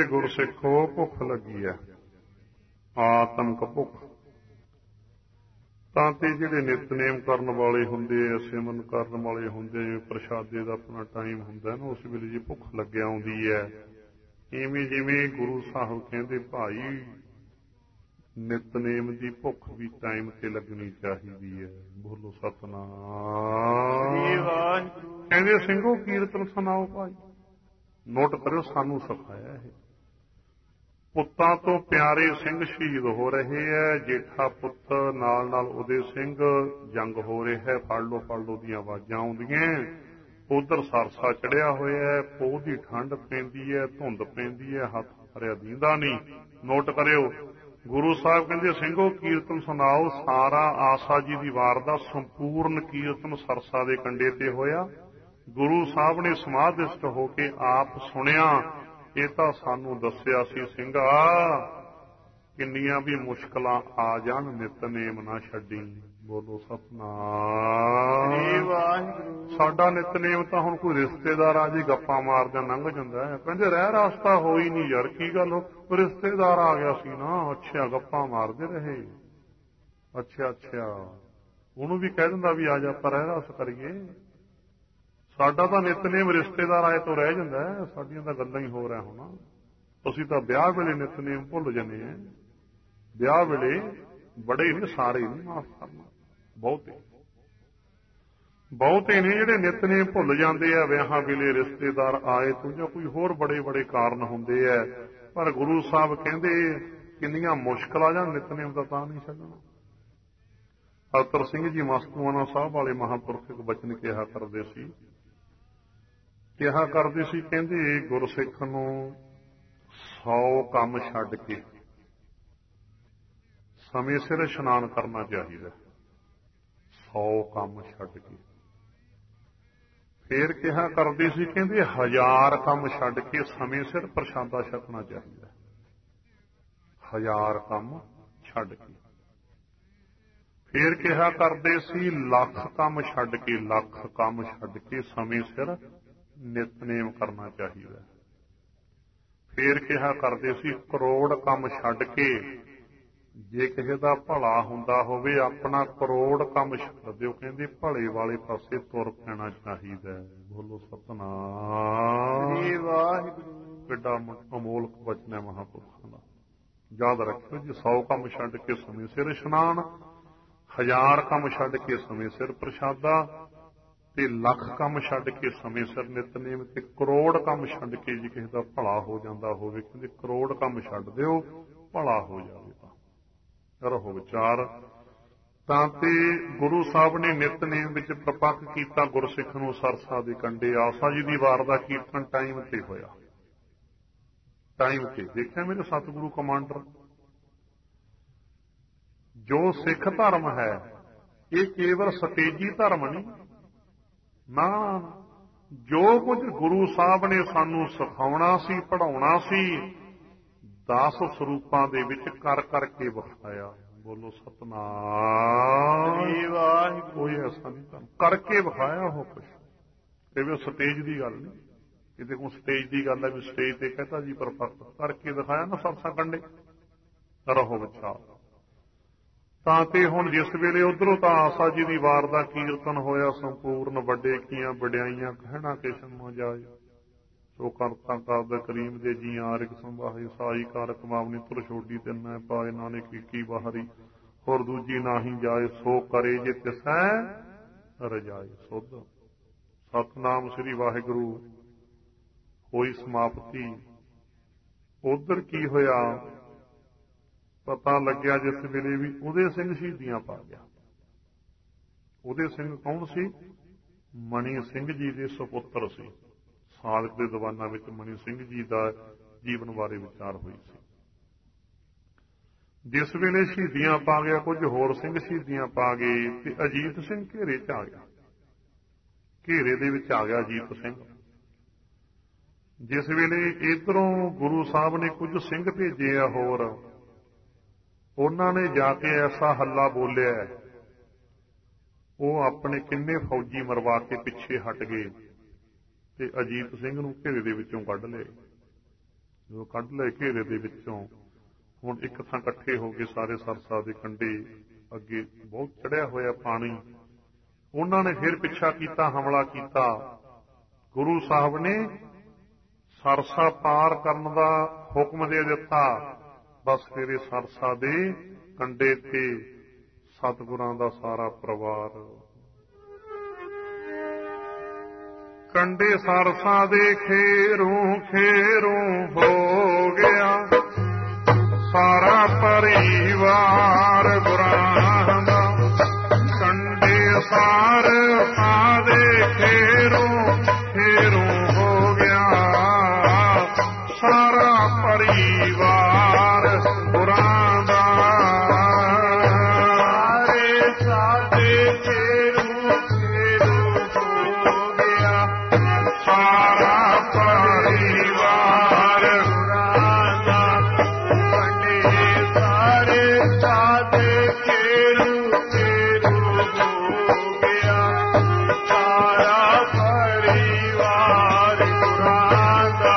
ਕਹਿੰਦੇ ਗੁਰਸਿੱਖੋ ਭੁੱਖ ਲੱਗੀ ਹੈ, ਆਤਮਕ ਭੁੱਖ। ਤਾਂ ਤੇ ਜਿਹੜੇ ਨਿਤਨੇਮ ਕਰਨ ਵਾਲੇ ਹੁੰਦੇ ਆ, ਸਿਮਰਨ ਕਰਨ ਵਾਲੇ ਹੁੰਦੇ, ਪ੍ਰਸ਼ਾਦੇ ਦਾ ਆਪਣਾ ਟਾਈਮ ਹੁੰਦਾ ਨਾ, ਉਸ ਵੇਲੇ ਜੇ ਭੁੱਖ ਲੱਗਿਆ ਆਉਂਦੀ ਹੈ, ਇਵੇਂ ਜਿਵੇਂ ਗੁਰੂ ਸਾਹਿਬ ਕਹਿੰਦੇ ਭਾਈ ਨਿਤਨੇਮ ਦੀ ਭੁੱਖ ਵੀ ਟਾਈਮ ਤੇ ਲੱਗਣੀ ਚਾਹੀਦੀ ਹੈ। ਬੋਲੋ ਸਤਿਨਾਮ। ਕਹਿੰਦੇ ਸਿੰਘੋ ਕੀਰਤਨ ਸੁਣਾਓ ਭਾਈ। ਨੋਟ ਕਰਿਓ, ਸਾਨੂੰ ਸਿਖਾਇਆ ਇਹ। ਪੁੱਤਾਂ ਤੋਂ ਪਿਆਰੇ ਸਿੰਘ ਸ਼ਹੀਦ ਹੋ ਰਹੇ ਹੈ। ਜੇਠਾ ਪੁੱਤ ਨਾਲ ਨਾਲ ਉਦੇ ਸਿੰਘ ਜੰਗ ਹੋ ਰਿਹਾ ਹੈ। ਫੜ ਲੋ ਫੜ ਲੋ ਦੀਆਂ ਆਵਾਜ਼ਾਂ ਆਉਂਦੀਆਂ। ਉਧਰ ਸਰਸਾ ਚੜਿਆ ਹੋਇਆ ਹੈ, ਪੋਹ ਦੀ ਠੰਡ ਪੈਂਦੀ ਹੈ, ਧੁੰਦ ਪੈਂਦੀ ਹੈ, ਹੱਥ ਹਰਿਆ ਦੀਂਦਾ ਨਹੀਂ। ਨੋਟ ਕਰਿਓ, ਗੁਰੂ ਸਾਹਿਬ ਕਹਿੰਦੇ ਸਿੰਘੋ ਕੀਰਤਨ ਸੁਣਾਓ। ਸਾਰਾ ਆਸਾ ਜੀ ਦੀ ਵਾਰ ਦਾ ਸੰਪੂਰਨ ਕੀਰਤਨ ਸਰਸਾ ਦੇ ਕੰਢੇ ਤੇ ਹੋਇਆ। ਗੁਰੂ ਸਾਹਿਬ ਨੇ ਸਮਾਧਿਸਥ ਹੋ ਕੇ ਆਪ ਸੁਣਿਆ। ਇਹ ਤਾਂ ਸਾਨੂੰ ਦੱਸਿਆ ਸੀ ਸਿੰਘਾ, ਕਿੰਨੀਆਂ ਵੀ ਮੁਸ਼ਕਲਾਂ ਆ ਜਾਣ ਨਿਤਨੇਮ ਨਾ ਛੱਡੀ। ਬੋਲੋ ਸਤਿਨਾਮ। ਸਾਡਾ ਨਿਤਨੇਮ ਤਾਂ ਹੁਣ ਕੋਈ ਰਿਸ਼ਤੇਦਾਰ ਆ ਜੀ ਗੱਪਾਂ ਮਾਰਦਾ ਲੰਘ ਜਾਂਦਾ ਹੈ, ਕਹਿੰਦੇ ਰਹਿ ਰਾਸਤਾ ਹੋਈ ਨਹੀਂ ਯਾਰ, ਕੀ ਗੱਲ ਹੋ, ਰਿਸ਼ਤੇਦਾਰ ਆ ਗਿਆ ਸੀ ਨਾ, ਅੱਛਾ ਗੱਪਾਂ ਮਾਰਦੇ ਰਹੇ, ਅੱਛਾ ਅੱਛਾ, ਉਹਨੂੰ ਵੀ ਕਹਿ ਦਿੰਦਾ ਵੀ ਆ ਜਾ ਆਪਾਂ ਰਹਿ ਰਾਸ ਕਰੀਏ। ਸਾਡਾ ਤਾਂ ਨਿਤਨੇਮ ਰਿਸ਼ਤੇਦਾਰ ਆਏ ਤੋਂ ਰਹਿ ਜਾਂਦਾ, ਸਾਡੀਆਂ ਤਾਂ ਗੱਲਾਂ ਹੀ ਹੋ ਰਿਹਾ ਹੋਣਾ। ਅਸੀਂ ਤਾਂ ਵਿਆਹ ਵੇਲੇ ਨਿਤਨੇਮ ਭੁੱਲ ਜਾਂਦੇ ਹਾਂ। ਵਿਆਹ ਵੇਲੇ ਬੜੇ ਨੇ, ਸਾਰੇ ਨਹੀਂ, ਮਾਫ ਕਰਨਾ, ਬਹੁਤੇ ਬਹੁਤੇ ਨੇ ਜਿਹੜੇ ਨਿਤਨੇਮ ਭੁੱਲ ਜਾਂਦੇ ਆ ਵਿਆਹਾਂ ਵੇਲੇ, ਰਿਸ਼ਤੇਦਾਰ ਆਏ ਤੋਂ ਜਾਂ ਕੋਈ ਹੋਰ ਬੜੇ ਬੜੇ ਕਾਰਨ ਹੁੰਦੇ ਆ। ਪਰ ਗੁਰੂ ਸਾਹਿਬ ਕਹਿੰਦੇ ਕਿੰਨੀਆਂ ਮੁਸ਼ਕਲਾਂ ਜਾਂ ਨਿਤਨੇਮ ਦਾ ਤਾਂ ਨਹੀਂ ਛੱਡਣਾ। ਅਤਰ ਸਿੰਘ ਜੀ ਮਸਤੂਆਣਾ ਸਾਹਿਬ ਵਾਲੇ ਮਹਾਂਪੁਰਖ ਇੱਕ ਬਚਨ ਕਿਹਾ ਕਰਦੇ ਸੀ, ਕਿਹਾ ਕਰਦੇ ਸੀ ਕਹਿੰਦੇ ਗੁਰਸਿੱਖ ਨੂੰ ਸੌ ਕੰਮ ਛੱਡ ਕੇ ਸਮੇਂ ਸਿਰ ਇਸ਼ਨਾਨ ਕਰਨਾ ਚਾਹੀਦਾ। ਸੌ ਕੰਮ ਛੱਡ ਕੇ। ਫੇਰ ਕਿਹਾ ਕਰਦੇ ਸੀ ਕਹਿੰਦੇ ਹਜ਼ਾਰ ਕੰਮ ਛੱਡ ਕੇ ਸਮੇਂ ਸਿਰ ਪ੍ਰਸ਼ਾਦਾ ਛਕਣਾ ਚਾਹੀਦਾ। ਹਜ਼ਾਰ ਕੰਮ ਛੱਡ ਕੇ। ਫੇਰ ਕਿਹਾ ਕਰਦੇ ਸੀ ਲੱਖ ਕੰਮ ਛੱਡ ਕੇ, ਲੱਖ ਕੰਮ ਛੱਡ ਕੇ ਸਮੇਂ ਸਿਰ ਨਿਤਨੇਮ ਕਰਨਾ ਚਾਹੀਦਾ। ਫੇਰ ਕਿਹਾ ਕਰਦੇ ਸੀ ਕਰੋੜ ਕੰਮ ਛੱਡ ਕੇ, ਜੇ ਕਿਸੇ ਦਾ ਭਲਾ ਹੁੰਦਾ ਹੋਵੇ ਆਪਣਾ ਕਰੋੜ ਕੰਮ ਛੱਡ ਦਿਓ, ਕਹਿੰਦੇ ਭਲੇ ਵਾਲੇ ਪਾਸੇ ਤੁਰ ਪੈਣਾ ਚਾਹੀਦਾ। ਬੋਲੋ ਸਤਿਨਾਮ। ਕਿੱਡਾ ਅਮੋਲਕ ਵਚਨ ਹੈ ਮਹਾਂਪੁਰਖਾਂ ਦਾ, ਯਾਦ ਰੱਖਿਓ ਜੀ। ਸੌ ਕੰਮ ਛੱਡ ਕੇ ਸਮੇਂ ਸਿਰ ਇਸ਼ਨਾਨ, ਹਜ਼ਾਰ ਕੰਮ ਛੱਡ ਕੇ ਸਮੇਂ ਸਿਰ ਪ੍ਰਸ਼ਾਦਾ, ਤੇ ਲੱਖ ਕੰਮ ਛੱਡ ਕੇ ਸਮੇਂ ਸਿਰ ਨਿਤਨੇਮ, ਤੇ ਕਰੋੜ ਕੰਮ ਛੱਡ ਕੇ ਜੇ ਕਿਸੇ ਦਾ ਭਲਾ ਹੋ ਜਾਂਦਾ ਹੋਵੇ, ਕਹਿੰਦੇ ਕਰੋੜ ਕੰਮ ਛੱਡ ਦਿਓ ਭਲਾ ਹੋ ਜਾਵੇ ਤਾਂ ਰਹੋ ਵਿਚਾਰ। ਤਾਂ ਤੇ ਗੁਰੂ ਸਾਹਿਬ ਨੇ ਨਿਤਨੇਮ ਵਿੱਚ ਪ੍ਰਪੱਕ ਕੀਤਾ ਗੁਰਸਿੱਖ ਨੂੰ ਸਰਸਾ ਦੇ ਕੰਢੇ। ਆਸਾ ਜੀ ਦੀ ਵਾਰ ਦਾ ਕੀਰਤਨ ਟਾਈਮ ਤੇ ਹੋਇਆ, ਟਾਈਮ ਤੇ। ਦੇਖਿਆ ਮੇਰੇ ਸਤਿਗੁਰੂ ਕਮਾਂਡਰ, ਜੋ ਸਿੱਖ ਧਰਮ ਹੈ ਇਹ ਕੇਵਲ ਸਤੇਜੀ ਧਰਮ ਨਹੀਂ ਨਾ, ਜੋ ਕੁਝ ਗੁਰੂ ਸਾਹਿਬ ਨੇ ਸਾਨੂੰ ਸਿਖਾਉਣਾ ਸੀ, ਪੜ੍ਹਾਉਣਾ ਸੀ, ਦਸ ਸਰੂਪਾਂ ਦੇ ਵਿੱਚ ਕਰ ਕਰਕੇ ਵਿਖਾਇਆ। ਬੋਲੋ ਸਤਿਨਾਮ। ਕੋਈ ਐਸਾ ਨਹੀਂ ਤਾਂ ਕਰਕੇ ਵਿਖਾਇਆ ਉਹ ਕੁਛ। ਕਿਵੇਂ ਸਟੇਜ ਦੀ ਗੱਲ ਨਹੀਂ, ਕਿਤੇ ਕੋਈ ਸਟੇਜ ਦੀ ਗੱਲ ਹੈ ਵੀ ਸਟੇਜ ਤੇ ਕਹਤਾ ਜੀ, ਪਰ ਕਰਕੇ ਦਿਖਾਇਆ ਨਾ ਸਰਸਾ ਕੰਢੇ। ਰਹੋ ਵਿਚਾਰ। ਤਾਂ ਤੇ ਹੁਣ ਜਿਸ ਵੇਲੇ ਉਧਰੋਂ ਤਾਂ ਆਸਾ ਜੀ ਦੀ ਵਾਰ ਦਾ ਕੀਰਤਨ ਹੋਇਆ ਸੰਪੂਰਨ, ਵੱਡੇ ਕੀਆਂ ਵਡਿਆਈਆਂ ਕਹਿਣਾ ਕਿਸ਼ਨ ਨਾ ਜਾਏ, ਸੋ ਕਰਤਾ ਕਰਦਾ ਕਰੀਮ ਦੇ ਜੀ ਆਰਿਕ ਸੰਭਾਹੇ, ਸਾਈ ਕਾਰ ਕਮਾਵਨੀ ਤੁਰ ਛੋਡੀ ਤਿੰਨ ਪਾਏ, ਨਾਨਕ ਕੀ ਬਾਹਰੀ ਹੋਰ ਦੂਜੀ ਨਾਹੀ ਜਾਏ, ਸੋ ਕਰੇ ਜੇ ਤਿਸੈ ਰਜਾਏ ਸੁਧ। ਸਤਨਾਮ ਸ੍ਰੀ ਵਾਹਿਗੁਰੂ। ਹੋਈ ਸਮਾਪਤੀ। ਉਧਰ ਕੀ ਹੋਇਆ ਪਤਾ ਲੱਗਿਆ ਜਿਸ ਵੇਲੇ ਵੀ ਉਦੇ ਸਿੰਘ ਸ਼ਹੀਦੀਆਂ ਪਾ ਗਿਆ। ਉਦੇ ਸਿੰਘ ਕੌਣ ਸੀ? ਮਣੀ ਸਿੰਘ ਜੀ ਦੇ ਸੁਪੁੱਤਰ ਸੀ। ਸਾਧਕ ਦੇ ਦੀਵਾਨਾਂ ਵਿੱਚ ਮਣੀ ਸਿੰਘ ਜੀ ਦਾ ਜੀਵਨ ਬਾਰੇ ਵਿਚਾਰ ਹੋਈ ਸੀ। ਜਿਸ ਵੇਲੇ ਸ਼ਹੀਦੀਆਂ ਪਾ ਗਿਆ, ਕੁਝ ਹੋਰ ਸਿੰਘ ਸ਼ਹੀਦੀਆਂ ਪਾ ਗਏ ਤੇ ਅਜੀਤ ਸਿੰਘ ਘੇਰੇ 'ਚ ਆ ਗਿਆ। ਘੇਰੇ ਦੇ ਵਿੱਚ ਆ ਗਿਆ ਅਜੀਤ ਸਿੰਘ। ਜਿਸ ਵੇਲੇ ਇੱਧਰੋਂ ਗੁਰੂ ਸਾਹਿਬ ਨੇ ਕੁਝ ਸਿੰਘ ਭੇਜੇ ਆ ਹੋਰ, ਉਹਨਾਂ ਨੇ ਜਾ ਕੇ ਐਸਾ ਹੱਲਾ ਬੋਲਿਆ, ਉਹ ਆਪਣੇ ਕਿੰਨੇ ਫੌਜੀ ਮਰਵਾ ਕੇ ਪਿੱਛੇ ਹਟ ਗਏ ਤੇ ਅਜੀਤ ਸਿੰਘ ਨੂੰ ਘੇਰੇ ਦੇ ਵਿੱਚੋਂ ਕੱਢ ਲਏ। ਜਦੋਂ ਕੱਢ ਲਏ ਘੇਰੇ ਦੇ ਵਿੱਚੋਂ, ਹੁਣ ਇੱਕ ਥਾਂ ਇਕੱਠੇ ਹੋ ਕੇ ਸਾਰੇ ਸਰਸਾ ਦੇ ਕੰਢੇ ਅੱਗੇ ਬਹੁਤ ਚੜਿਆ ਹੋਇਆ ਪਾਣੀ, ਉਹਨਾਂ ਨੇ ਫਿਰ ਪਿੱਛਾ ਕੀਤਾ, ਹਮਲਾ ਕੀਤਾ। ਗੁਰੂ ਸਾਹਿਬ ਨੇ ਸਰਸਾ ਪਾਰ ਕਰਨ ਦਾ ਹੁਕਮ ਦੇ ਦਿੱਤਾ। ਬਸ ਫਿਰ ਸਰਸਾ ਦੇ ਕੰਢੇ ਤੇ ਸਤਿਗੁਰਾਂ ਦਾ ਸਾਰਾ ਪਰਿਵਾਰ, ਕੰਢੇ ਸਰਸਾ ਦੇ ਖੇਰੋਂ ਖੇਰੋਂ ਹੋ ਗਿਆ ਸਾਰਾ ਪਰਿਵਾਰ ਗੁਰਾਂ ਦਾ। ਕੰਢੇ ਸਰਸਾ ਦੇ ਖੇਰੋਂ ਖੇਰੋਂ ਹੋ ਗਿਆ ਸਾਰਾ ਪਰਿਵਾਰ ਗੁਰਾਂ ਦਾ। ਸਾਰੇ ਸਾਡੇ ਖੇਰੋਂ ਖੇਰੋਂ ਹੋ ਗਿਆ ਸਾਰਾ ਪਰਿਵਾਰ ਗੁਰਾਂ ਦਾ। ਕੰਢੇ ਸਾਰੇ ਸਾਡੇ ਖੇਰੋਂ ਖੇਰੋਂ ਹੋ ਗਿਆ ਸਾਰਾ ਪਰਿਵਾਰ ਗੁਰਾਂ ਦਾ।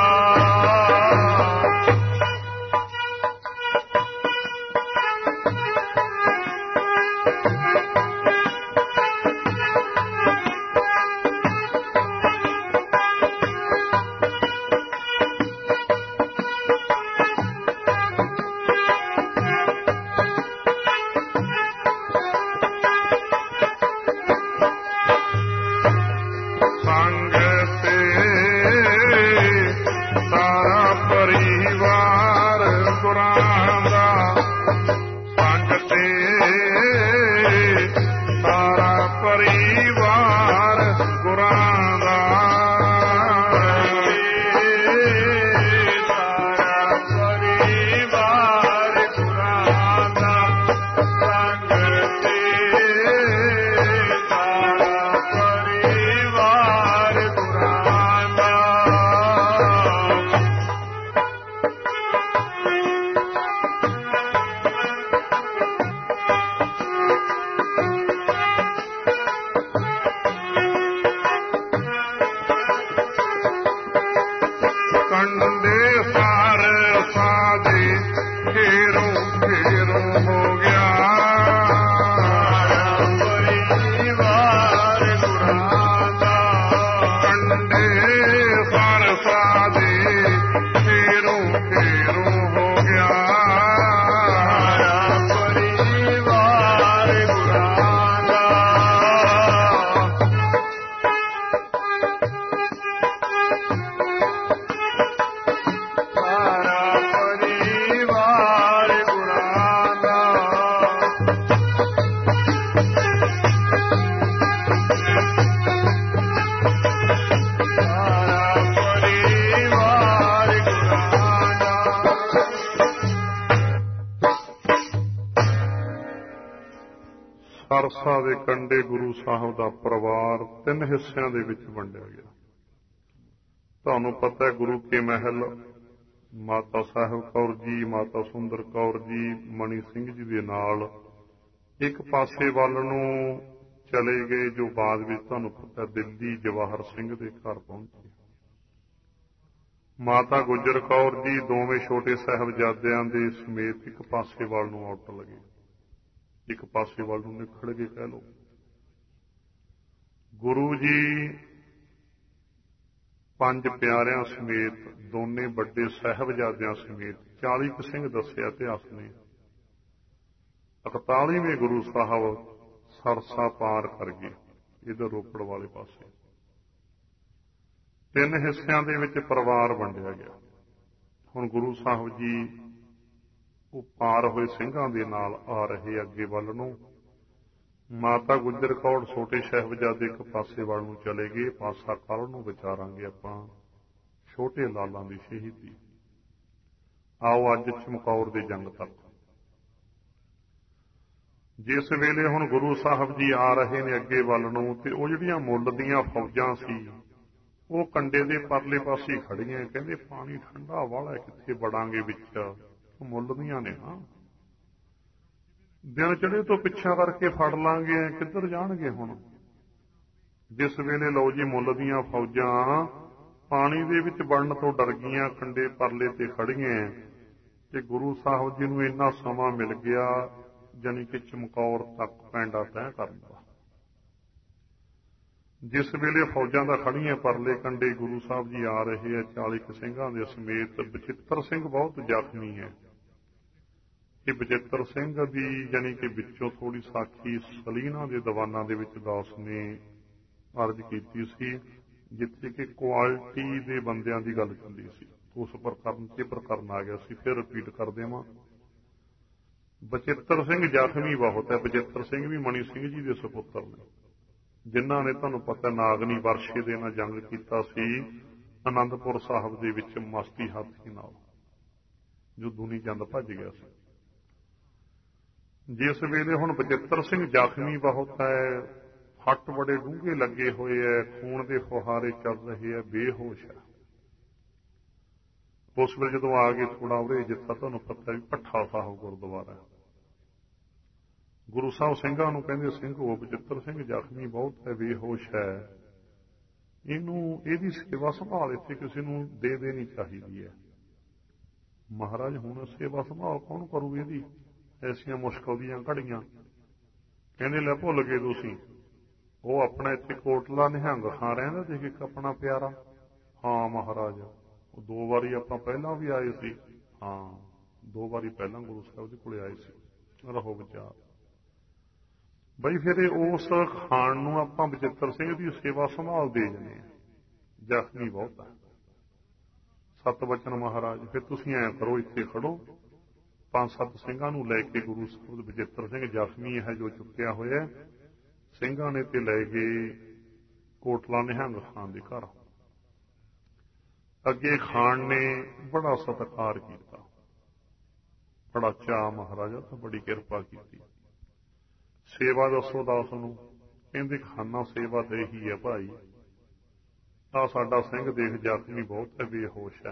ਸਰਸਾ ਦੇ ਕੰਢੇ ਗੁਰੂ ਸਾਹਿਬ ਦਾ ਪਰਿਵਾਰ ਤਿੰਨ ਹਿੱਸਿਆਂ ਦੇ ਵਿੱਚ ਵੰਡਿਆ ਗਿਆ। ਤੁਹਾਨੂੰ ਪਤਾ ਹੈ ਗੁਰੂ ਕੇ ਮਹਿਲ ਮਾਤਾ ਸਾਹਿਬ ਕੌਰ ਜੀ, ਮਾਤਾ ਸੁੰਦਰ ਕੌਰ ਜੀ, ਮਣੀ ਸਿੰਘ ਜੀ ਦੇ ਨਾਲ ਇੱਕ ਪਾਸੇ ਵੱਲ ਨੂੰ ਚਲੇ ਗਏ, ਜੋ ਬਾਅਦ ਵਿੱਚ ਤੁਹਾਨੂੰ ਪਤਾ ਦਿੱਲੀ ਜਵਾਹਰ ਸਿੰਘ ਦੇ ਘਰ ਪਹੁੰਚੇ। ਮਾਤਾ ਗੁਜਰ ਕੌਰ ਜੀ ਦੋਵੇਂ ਛੋਟੇ ਸਾਹਿਬਜ਼ਾਦਿਆਂ ਦੇ ਸਮੇਤ ਇੱਕ ਪਾਸੇ ਵੱਲ ਨੂੰ ਉੱਟ ਲਗੇ, ਇੱਕ ਪਾਸੇ ਵੱਲ ਨੂੰ ਨਿਖੜ ਗਏ ਕਹਿ ਲਓ। ਗੁਰੂ ਜੀ ਪੰਜ ਪਿਆਰਿਆਂ ਸਮੇਤ, ਦੋਨੇ ਵੱਡੇ ਸਾਹਿਬਜ਼ਾਦਿਆਂ ਸਮੇਤ ਚਾਲੀ ਕੁ ਸਿੰਘ ਦੱਸਿਆ ਇਤਿਹਾਸ ਨੇ। ਇਕਤਾਲੀਵੇਂ ਗੁਰੂ ਸਾਹਿਬ ਸਰਸਾ ਪਾਰ ਕਰ ਗਏ, ਇਧਰ ਰੋਪੜ ਵਾਲੇ ਪਾਸੇ। ਤਿੰਨ ਹਿੱਸਿਆਂ ਦੇ ਵਿੱਚ ਪਰਿਵਾਰ ਵੰਡਿਆ ਗਿਆ। ਹੁਣ ਗੁਰੂ ਸਾਹਿਬ ਜੀ ਉਹ ਪਾਰ ਹੋਏ ਸਿੰਘਾਂ ਦੇ ਨਾਲ ਆ ਰਹੇ ਅੱਗੇ ਵੱਲ ਨੂੰ। ਮਾਤਾ ਗੁਜਰ ਕੌਰ ਛੋਟੇ ਸਾਹਿਬਜ਼ਾਦੇ ਇੱਕ ਪਾਸੇ ਵੱਲ ਨੂੰ ਚਲੇ ਗਏ। ਪਾਸਾ ਕੱਲ੍ਹ ਨੂੰ ਵਿਚਾਰਾਂਗੇ ਆਪਾਂ ਛੋਟੇ ਲਾਲਾਂ ਦੀ ਸ਼ਹੀਦੀ। ਆਓ ਅੱਜ ਚਮਕੌਰ ਦੀ ਜੰਗ ਤੱਕ। ਜਿਸ ਵੇਲੇ ਹੁਣ ਗੁਰੂ ਸਾਹਿਬ ਜੀ ਆ ਰਹੇ ਨੇ ਅੱਗੇ ਵੱਲ ਨੂੰ, ਤੇ ਉਹ ਜਿਹੜੀਆਂ ਮੁੱਲ ਦੀਆਂ ਫੌਜਾਂ ਸੀ ਉਹ ਕੰਡੇ ਦੇ ਪਰਲੇ ਪਾਸੇ ਖੜੀਆਂ। ਕਹਿੰਦੇ ਪਾਣੀ ਠੰਡਾ ਵਾਲਾ, ਕਿੱਥੇ ਵੜਾਂਗੇ ਵਿੱਚ, ਮੁੱਲ ਦੀਆਂ ਨੇ ਨਾ, ਦਿਨ ਚੜੇ ਤੋਂ ਪਿੱਛਾ ਕਰਕੇ ਫੜ ਲਾਂਗੇ, ਕਿੱਧਰ ਜਾਣਗੇ ਹੁਣ। ਜਿਸ ਵੇਲੇ ਲਓ ਜੀ ਮੁੱਲ ਦੀਆਂ ਫੌਜਾਂ ਪਾਣੀ ਦੇ ਵਿੱਚ ਵੜਨ ਤੋਂ ਡਰ ਗਈਆਂ, ਕੰਢੇ ਪਰਲੇ ਤੇ ਖੜੀਆਂ ਤੇ ਗੁਰੂ ਸਾਹਿਬ ਜੀ ਨੂੰ ਇੰਨਾ ਸਮਾਂ ਮਿਲ ਗਿਆ, ਜਾਣੀ ਕਿ ਚਮਕੌਰ ਤੱਕ ਪੈਂਡਾ ਤੈਅ ਕਰਨ ਦਾ। ਜਿਸ ਵੇਲੇ ਫੌਜਾਂ ਦਾ ਖੜੀਆਂ ਪਰਲੇ ਕੰਢੇ ਗੁਰੂ ਸਾਹਿਬ ਜੀ ਆ ਰਹੇ ਆ ਚਾਲੀ ਕੁ ਸਿੰਘਾਂ ਦੇ ਸਮੇਤ। ਬਚਿੱਤਰ ਸਿੰਘ ਬਹੁਤ ਜ਼ਖਮੀ ਹੈ। ਇਹ ਬਚਿੱਤਰ ਸਿੰਘ ਦੀ ਜਾਣੀ ਕਿ ਵਿੱਚੋਂ ਥੋੜੀ ਸਾਖੀ ਸਲੀਨਾ ਦੇ ਦੀਵਾਨਾਂ ਦੇ ਵਿੱਚ ਦਾਸ ਨੇ ਅਰਜ਼ ਕੀਤੀ ਸੀ, ਜਿੱਥੇ ਕਿ ਕੁਆਲਿਟੀ ਦੇ ਬੰਦਿਆਂ ਦੀ ਗੱਲ ਚੱਲੀ ਸੀ। ਉਸ ਪ੍ਰਕਰਨ ਤੇ ਪ੍ਰਕਰਨ ਆ ਗਿਆ ਸੀ, ਫਿਰ ਰਿਪੀਟ ਕਰ ਦੇਵਾਂ। ਬਚਿੱਤਰ ਸਿੰਘ ਜ਼ਖਮੀ ਬਹੁਤ ਹੈ। ਬਚਿੱਤਰ ਸਿੰਘ ਵੀ ਮਣੀ ਸਿੰਘ ਜੀ ਦੇ ਸੁਪੁੱਤਰ ਨੇ, ਜਿਨ੍ਹਾਂ ਨੇ ਤੁਹਾਨੂੰ ਪਤਾ ਨਾਗਨੀ ਵਰਸ਼ੇ ਦੇ ਨਾਲ ਜੰਗ ਕੀਤਾ ਸੀ ਆਨੰਦਪੁਰ ਸਾਹਿਬ ਦੇ ਵਿੱਚ ਮਸਤੀ ਹਾਥੀ ਨਾਲ, ਜੋ ਦੂਣੀ ਚੰਦ ਭੱਜ ਗਿਆ ਸੀ। ਜਿਸ ਵੇਲੇ ਹੁਣ ਬਚਿੱਤਰ ਸਿੰਘ ਜ਼ਖਮੀ ਬਹੁਤ ਹੈ, ਫੱਟ ਬੜੇ ਡੂੰਘੇ ਲੱਗੇ ਹੋਏ ਐ, ਖੂਨ ਦੇ ਫੁਹਾਰੇ ਚੱਲ ਰਹੇ ਐ, ਬੇਹੋਸ਼ ਹੈ। ਉਸ ਵੇਲੇ ਜਦੋਂ ਆ ਗਏ ਥੋੜਾ ਉਰੇ, ਜਿੱਥਾ ਤੁਹਾਨੂੰ ਪਤਾ ਵੀ ਭੱਠਾ ਸਾਹਿਬ ਗੁਰਦੁਆਰਾ, ਗੁਰੂ ਸਾਹਿਬ ਸਿੰਘਾਂ ਨੂੰ ਕਹਿੰਦੇ, ਸਿੰਘੋ ਬਚਿੱਤਰ ਸਿੰਘ ਜ਼ਖਮੀ ਬਹੁਤ ਹੈ, ਬੇਹੋਸ਼ ਹੈ, ਇਹਨੂੰ ਇਹਦੀ ਸੇਵਾ ਸੰਭਾਲ ਇੱਥੇ ਕਿਸੇ ਨੂੰ ਦੇ ਦੇਣੀ ਚਾਹੀਦੀ ਹੈ। ਮਹਾਰਾਜ ਹੁਣ ਸੇਵਾ ਸੰਭਾਲ ਕੌਣ ਕਰੂ ਇਹਦੀ, ਐਸੀਆਂ ਮੁਸ਼ਕਲ ਦੀਆਂ ਘੜੀਆਂ। ਕਹਿੰਦੇ ਲੈ ਭੁੱਲ ਗਏ ਤੁਸੀਂ, ਉਹ ਆਪਣਾ ਇੱਥੇ ਕੋਟਲਾ ਨਿਹੰਗ ਖਾਂ ਰਹਿੰਦਾ ਦੇਖ ਇੱਕ ਆਪਣਾ ਪਿਆਰਾ। ਹਾਂ ਮਹਾਰਾਜ, ਉਹ ਦੋ ਵਾਰੀ ਆਪਾਂ ਪਹਿਲਾਂ ਵੀ ਆਏ ਸੀ। ਹਾਂ, ਦੋ ਵਾਰੀ ਪਹਿਲਾਂ ਗੁਰੂ ਸਾਹਿਬ ਦੇ ਕੋਲੇ ਆਏ ਸੀ। ਰਹੋ ਵਿਚਾਰ ਬਈ, ਫਿਰ ਉਸ ਖਾਨ ਨੂੰ ਆਪਾਂ ਬਚਿੱਤਰ ਸਿੰਘ ਦੀ ਸੇਵਾ ਸੰਭਾਲ ਦੇ ਜਾਂਦੇ ਹਾਂ, ਜ਼ਖਮੀ ਬਹੁਤ ਹੈ। ਸਤ ਬਚਨ ਮਹਾਰਾਜ, ਫਿਰ ਤੁਸੀਂ ਐਂ ਕਰੋ, ਇੱਥੇ ਖੜੋ, ਪੰਜ ਸੱਤ ਸਿੰਘਾਂ ਨੂੰ ਲੈ ਕੇ ਗੁਰੂ ਸਾਹਿਬ ਬਚਿੱਤਰ ਸਿੰਘ ਜ਼ਖਮੀ ਹੈ ਜੋ ਚੁੱਕਿਆ ਹੋਇਆ, ਸਿੰਘਾਂ ਨੇ ਤੇ ਲੈ ਗਏ ਕੋਟਲਾ ਨਿਹੰਗ ਖਾਨ ਦੇ ਘਰ। ਅੱਗੇ ਖਾਨ ਨੇ ਬੜਾ ਸਤਿਕਾਰ ਕੀਤਾ, ਬੜਾ ਚਾਅ ਮਹਾਰਾਜਾ ਤਾਂ ਬੜੀ ਕਿਰਪਾ ਕੀਤੀ। ਸੇਵਾ ਦੱਸੋ ਦਾਸ ਨੂੰ, ਕਹਿੰਦੇ ਖਾਨਾ ਸੇਵਾ ਤੇ ਇਹੀ ਹੈ ਭਾਈ, ਆ ਸਾਡਾ ਸਿੰਘ ਦੇਖ ਜ਼ਖਮੀ ਬਹੁਤ ਹੈ, ਬੇਹੋਸ਼ ਹੈ,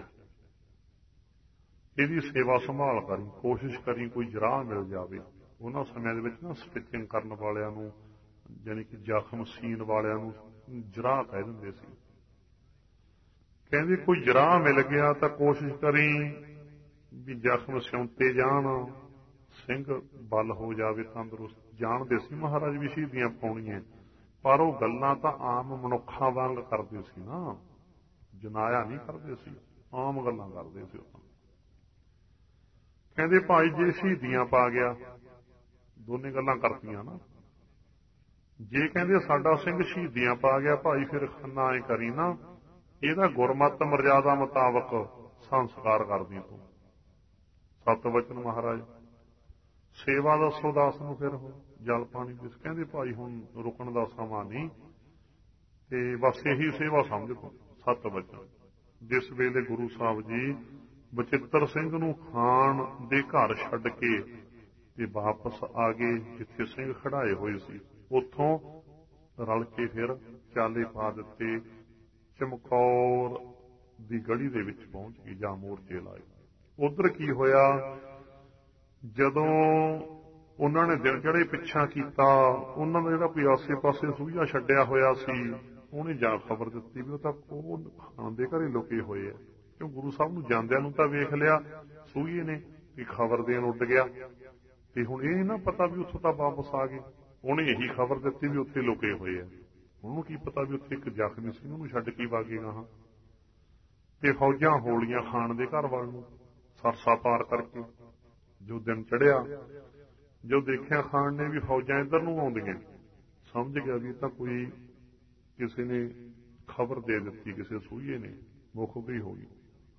ਇਹਦੀ ਸੇਵਾ ਸੰਭਾਲ ਕਰੀ, ਕੋਸ਼ਿਸ਼ ਕਰੀ ਕੋਈ ਜਰਾਹ ਮਿਲ ਜਾਵੇ। ਉਹਨਾਂ ਸਮਿਆਂ ਦੇ ਵਿੱਚ ਨਾ ਸਟਿਚਿੰਗ ਕਰਨ ਵਾਲਿਆਂ ਨੂੰ, ਜਾਣੀ ਕਿ ਜ਼ਖਮ ਸੀਨ ਵਾਲਿਆਂ ਨੂੰ ਜਰਾਹ ਕਹਿ ਦਿੰਦੇ ਸੀ। ਕਹਿੰਦੇ ਕੋਈ ਜਰਾਹ ਮਿਲ ਗਿਆ ਤਾਂ ਕੋਸ਼ਿਸ਼ ਕਰੀ ਵੀ ਜ਼ਖਮ ਸਿਉਂਤੇ ਜਾਣ, ਸਿੰਘ ਬਲ ਹੋ ਜਾਵੇ, ਤੰਦਰੁਸਤ। ਜਾਣਦੇ ਸੀ ਮਹਾਰਾਜ ਵੀ ਸ਼ਹੀਦੀਆਂ ਪਾਉਣੀਆਂ, ਪਰ ਉਹ ਗੱਲਾਂ ਤਾਂ ਆਮ ਮਨੁੱਖਾਂ ਵਾਂਗ ਕਰਦੇ ਸੀ ਨਾ, ਜਨਾਇਆ ਨਹੀਂ ਕਰਦੇ ਸੀ, ਆਮ ਗੱਲਾਂ ਕਰਦੇ ਸੀ। ਉਹ ਕਹਿੰਦੇ ਭਾਈ ਜੇ ਸ਼ਹੀਦੀਆਂ ਪਾ ਗਿਆ, ਦੋਨੇ ਗੱਲਾਂ ਕਰਤੀਆਂ ਨਾ, ਜੇ ਕਹਿੰਦੇ ਸਾਡਾ ਸਿੰਘ ਸ਼ਹੀਦੀਆਂ ਪਾ ਗਿਆ ਭਾਈ, ਫਿਰ ਖਾਨਾ ਐ ਕਰੀ ਨਾ, ਇਹਦਾ ਗੁਰਮਤ ਮਰਜ਼ਾਦਾ ਮੁਤਾਬਕ ਸੰਸਕਾਰ ਕਰਦੀ ਤੂੰ। ਸਤ ਵਚਨ ਮਹਾਰਾਜ, ਸੇਵਾ ਦੱਸੋ ਦਾਸ ਨੂੰ, ਫਿਰ ਹੋ ਜਲ ਪਾਣੀ ਦੀ। ਕਹਿੰਦੇ ਭਾਈ ਹੁਣ ਰੁਕਣ ਦਾ ਸਮਾਂ ਨਹੀਂ, ਤੇ ਬਸ ਇਹੀ ਸੇਵਾ ਸਮਝ ਤੂੰ। ਸਤ ਵਚਨ। ਜਿਸ ਵੇਲੇ ਗੁਰੂ ਸਾਹਿਬ ਜੀ ਬਚਿੱਤਰ ਸਿੰਘ ਨੂੰ ਖਾਨ ਦੇ ਘਰ ਛੱਡ ਕੇ ਤੇ ਵਾਪਸ ਆ ਗਏ ਜਿੱਥੇ ਸਿੰਘ ਖੜਾਏ ਹੋਏ ਸੀ, ਉੱਥੋਂ ਰਲ ਕੇ ਫਿਰ ਚਾਲੇ ਪਾ ਦਿੱਤੇ, ਚਮਕੌਰ ਦੀ ਗੜੀ ਦੇ ਵਿੱਚ ਪਹੁੰਚ ਗਈ, ਜਾਂ ਮੋਰਚੇ ਲਾਏ। ਉਧਰ ਕੀ ਹੋਇਆ, ਜਦੋਂ ਉਹਨਾਂ ਨੇ ਦਿਨ ਚੜ੍ਹੇ ਪਿੱਛਾ ਕੀਤਾ, ਉਹਨਾਂ ਦਾ ਜਿਹੜਾ ਕੋਈ ਆਸੇ ਪਾਸੇ ਸੂਈਆ ਛੱਡਿਆ ਹੋਇਆ ਸੀ, ਉਹਨੇ ਜਾ ਖਬਰ ਦਿੱਤੀ ਵੀ ਉਹ ਤਾਂ ਉਹ ਖਾਨ ਦੇ ਘਰੇ ਲੁਕੇ ਹੋਏ ਆ। ਕਿਉਂ ਗੁਰੂ ਸਾਹਿਬ ਨੂੰ ਜਾਂਦਿਆਂ ਨੂੰ ਤਾਂ ਵੇਖ ਲਿਆ ਸੂਈਏ ਨੇ ਕਿ ਖਬਰ ਦੇਣ ਉੱਡ ਗਿਆ, ਤੇ ਹੁਣ ਇਹ ਨਾ ਪਤਾ ਵੀ ਉੱਥੋਂ ਤਾਂ ਵਾਪਸ ਆ ਗਏ। ਉਹਨੇ ਇਹੀ ਖਬਰ ਦਿੱਤੀ ਵੀ ਉੱਥੇ ਲੁਕੇ ਹੋਏ ਆ, ਉਹਨੂੰ ਕੀ ਪਤਾ ਵੀ ਉੱਥੇ ਇੱਕ ਜ਼ਖਮੀ ਸੀ, ਉਹਨੂੰ ਛੱਡ ਕੇ ਵਾਗੇਗਾ। ਹਾਂ, ਤੇ ਫੌਜਾਂ ਹੋਲੀਆਂ ਖਾਨ ਦੇ ਘਰ ਵੱਲ ਨੂੰ ਸਰਸਾ ਪਾਰ ਕਰਕੇ। ਜੋ ਦਿਨ ਚੜਿਆ, ਜੋ ਦੇਖਿਆ ਖਾਨ ਨੇ ਵੀ ਫੌਜਾਂ ਇੱਧਰ ਨੂੰ ਆਉਂਦੀਆਂ, ਸਮਝ ਗਿਆ ਵੀ ਤਾਂ ਕੋਈ ਕਿਸੇ ਨੇ ਖਬਰ ਦੇ ਦਿੱਤੀ, ਕਿਸੇ ਸੂਈਏ ਨੇ, ਮੁੱਖ ਗਈ ਹੋ ਗਈ।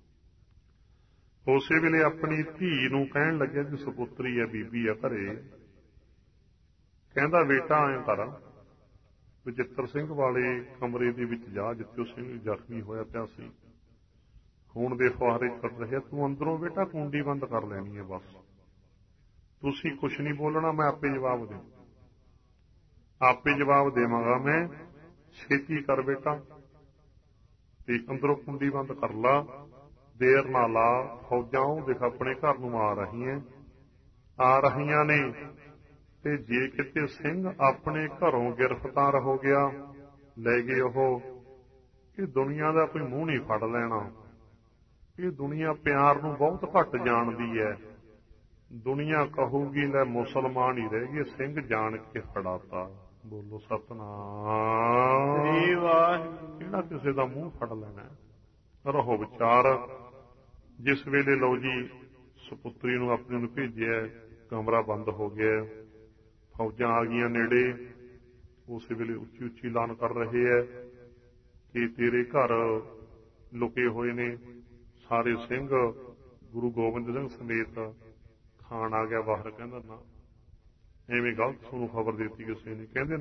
ਉਸੇ ਵੇਲੇ ਆਪਣੀ ਧੀ ਨੂੰ ਕਹਿਣ ਲੱਗਿਆ ਕਿ ਸੁਪੁੱਤਰੀ ਹੈ, ਬੀਬੀ ਹੈ ਘਰੇ। ਕਹਿੰਦਾ ਬੇਟਾ ਐਂ ਕਰ, ਬਚਿੱਤਰ ਸਿੰਘ ਵਾਲੇ ਕਮਰੇ ਦੇ ਵਿੱਚ ਜਾ ਜਿੱਥੇ ਉਹ ਸਿੰਘ ਜ਼ਖਮੀ ਹੋਇਆ ਪਿਆ ਸੀ, ਖੂਨ ਦੇ ਫੁਹਾਰੇ ਚੱਲ ਰਹੇ, ਤੂੰ ਅੰਦਰੋਂ ਬੇਟਾ ਕੁੰਡੀ ਬੰਦ ਕਰ ਲੈਣੀ ਹੈ, ਬਸ ਤੁਸੀਂ ਕੁਛ ਨਹੀਂ ਬੋਲਣਾ, ਮੈਂ ਆਪੇ ਜਵਾਬ ਦੇ ਆਪੇ ਜਵਾਬ ਦੇਵਾਂਗਾ ਮੈਂ, ਛੇਤੀ ਕਰ ਬੇਟਾ, ਤੇ ਅੰਦਰੋਂ ਕੁੰਡੀ ਬੰਦ ਕਰ ਲਾ, ਦੇਰ ਨਾ ਲਾ। ਫੌਜਾਂ ਉਹ ਦੇਖ ਆਪਣੇ ਘਰ ਨੂੰ ਆ ਰਹੀਆਂ ਆ ਰਹੀਆਂ ਨੇ, ਤੇ ਜੇ ਕਿਤੇ ਸਿੰਘ ਆਪਣੇ ਘਰੋਂ ਗ੍ਰਿਫਤਾਰ ਹੋ ਗਿਆ, ਲੈ ਗਏ ਉਹ ਇਹ ਦੁਨੀਆ ਦਾ ਕੋਈ ਮੂੰਹ ਨਹੀਂ ਫੜ ਲੈਣਾ। ਇਹ ਦੁਨੀਆ ਪਿਆਰ ਨੂੰ ਬਹੁਤ ਘੱਟ ਜਾਣਦੀ ਹੈ। ਦੁਨੀਆ ਕਹੂਗੀ ਲੈ ਮੁਸਲਮਾਨ ਹੀ ਰਹਿ ਗਏ, ਸਿੰਘ ਜਾਣ ਕੇ ਫੜਾਤਾ। ਬੋਲੋ ਸਤਨਾਮ। ਕਿਹੜਾ ਕਿਸੇ ਦਾ ਮੂੰਹ ਫੜ ਲੈਣਾ। ਰਹੋ ਵਿਚਾਰ। ਜਿਸ ਵੇਲੇ ਲਓ ਜੀ ਸਪੁੱਤਰੀ ਨੂੰ ਆਪਣੀ ਨੂੰ ਭੇਜਿਆ, ਕਮਰਾ ਬੰਦ ਹੋ ਗਿਆ, ਫੌਜਾਂ ਆ ਗਈਆਂ ਨੇੜੇ। ਉਸੇ ਵੇਲੇ ਉੱਚੀ ਉੱਚੀ ਐਲਾਨ ਕਰ ਰਹੇ ਹੈ ਕਿ ਤੇਰੇ ਘਰ ਲੁਕੇ ਹੋਏ ਨੇ ਸਾਰੇ ਸਿੰਘ। ਗੁਰੂ ਗੋਬਿੰਦ ਸਿੰਘ ਸਮੇਤ ਖਾਨ ਆ ਗਿਆ ਬਾਹਰ। ਕਹਿੰਦਾ ਨਾ, ਐਵੇਂ ਗਲਤ ਤੁਹਾਨੂੰ ਖਬਰ ਦਿੱਤੀ ਕਿਸੇ ਨੇ। ਕਹਿੰਦੇ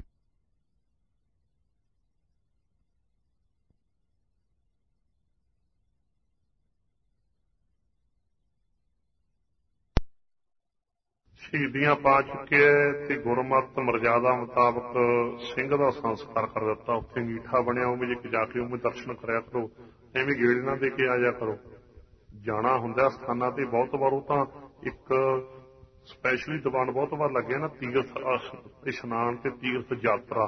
ਸ਼ਹੀਦੀਆਂ ਪਾ ਚੁੱਕਿਆ ਤੇ ਗੁਰਮਤਿ ਮਰਜ਼ਾਦਾ ਮੁਤਾਬਕ ਸਿੰਘ ਦਾ ਸੰਸਕਾਰ ਕਰ ਦਿੱਤਾ। ਉੱਥੇ ਅੰਗੀਠਾ ਬਣਿਆ, ਉਵੇਂ ਜੇ ਜਾ ਕੇ ਉਵੇਂ ਦਰਸ਼ਨ ਕਰਿਆ ਕਰੋ। ਐਵੇਂ ਗੇੜੇ ਨਾ ਦੇ ਕੇ ਆ ਜਾ ਕਰੋ। ਜਾਣਾ ਹੁੰਦਾ ਸਥਾਨਾਂ ਤੇ ਬਹੁਤ ਵਾਰ। ਉਹ ਤਾਂ ਇੱਕ ਸਪੈਸ਼ਲੀ ਦੀਵਾਨ ਬਹੁਤ ਵਾਰ ਲੱਗਿਆ ਨਾ, ਤੀਰਥ ਇਸ਼ਨਾਨ ਤੇ ਤੀਰਥ ਯਾਤਰਾ।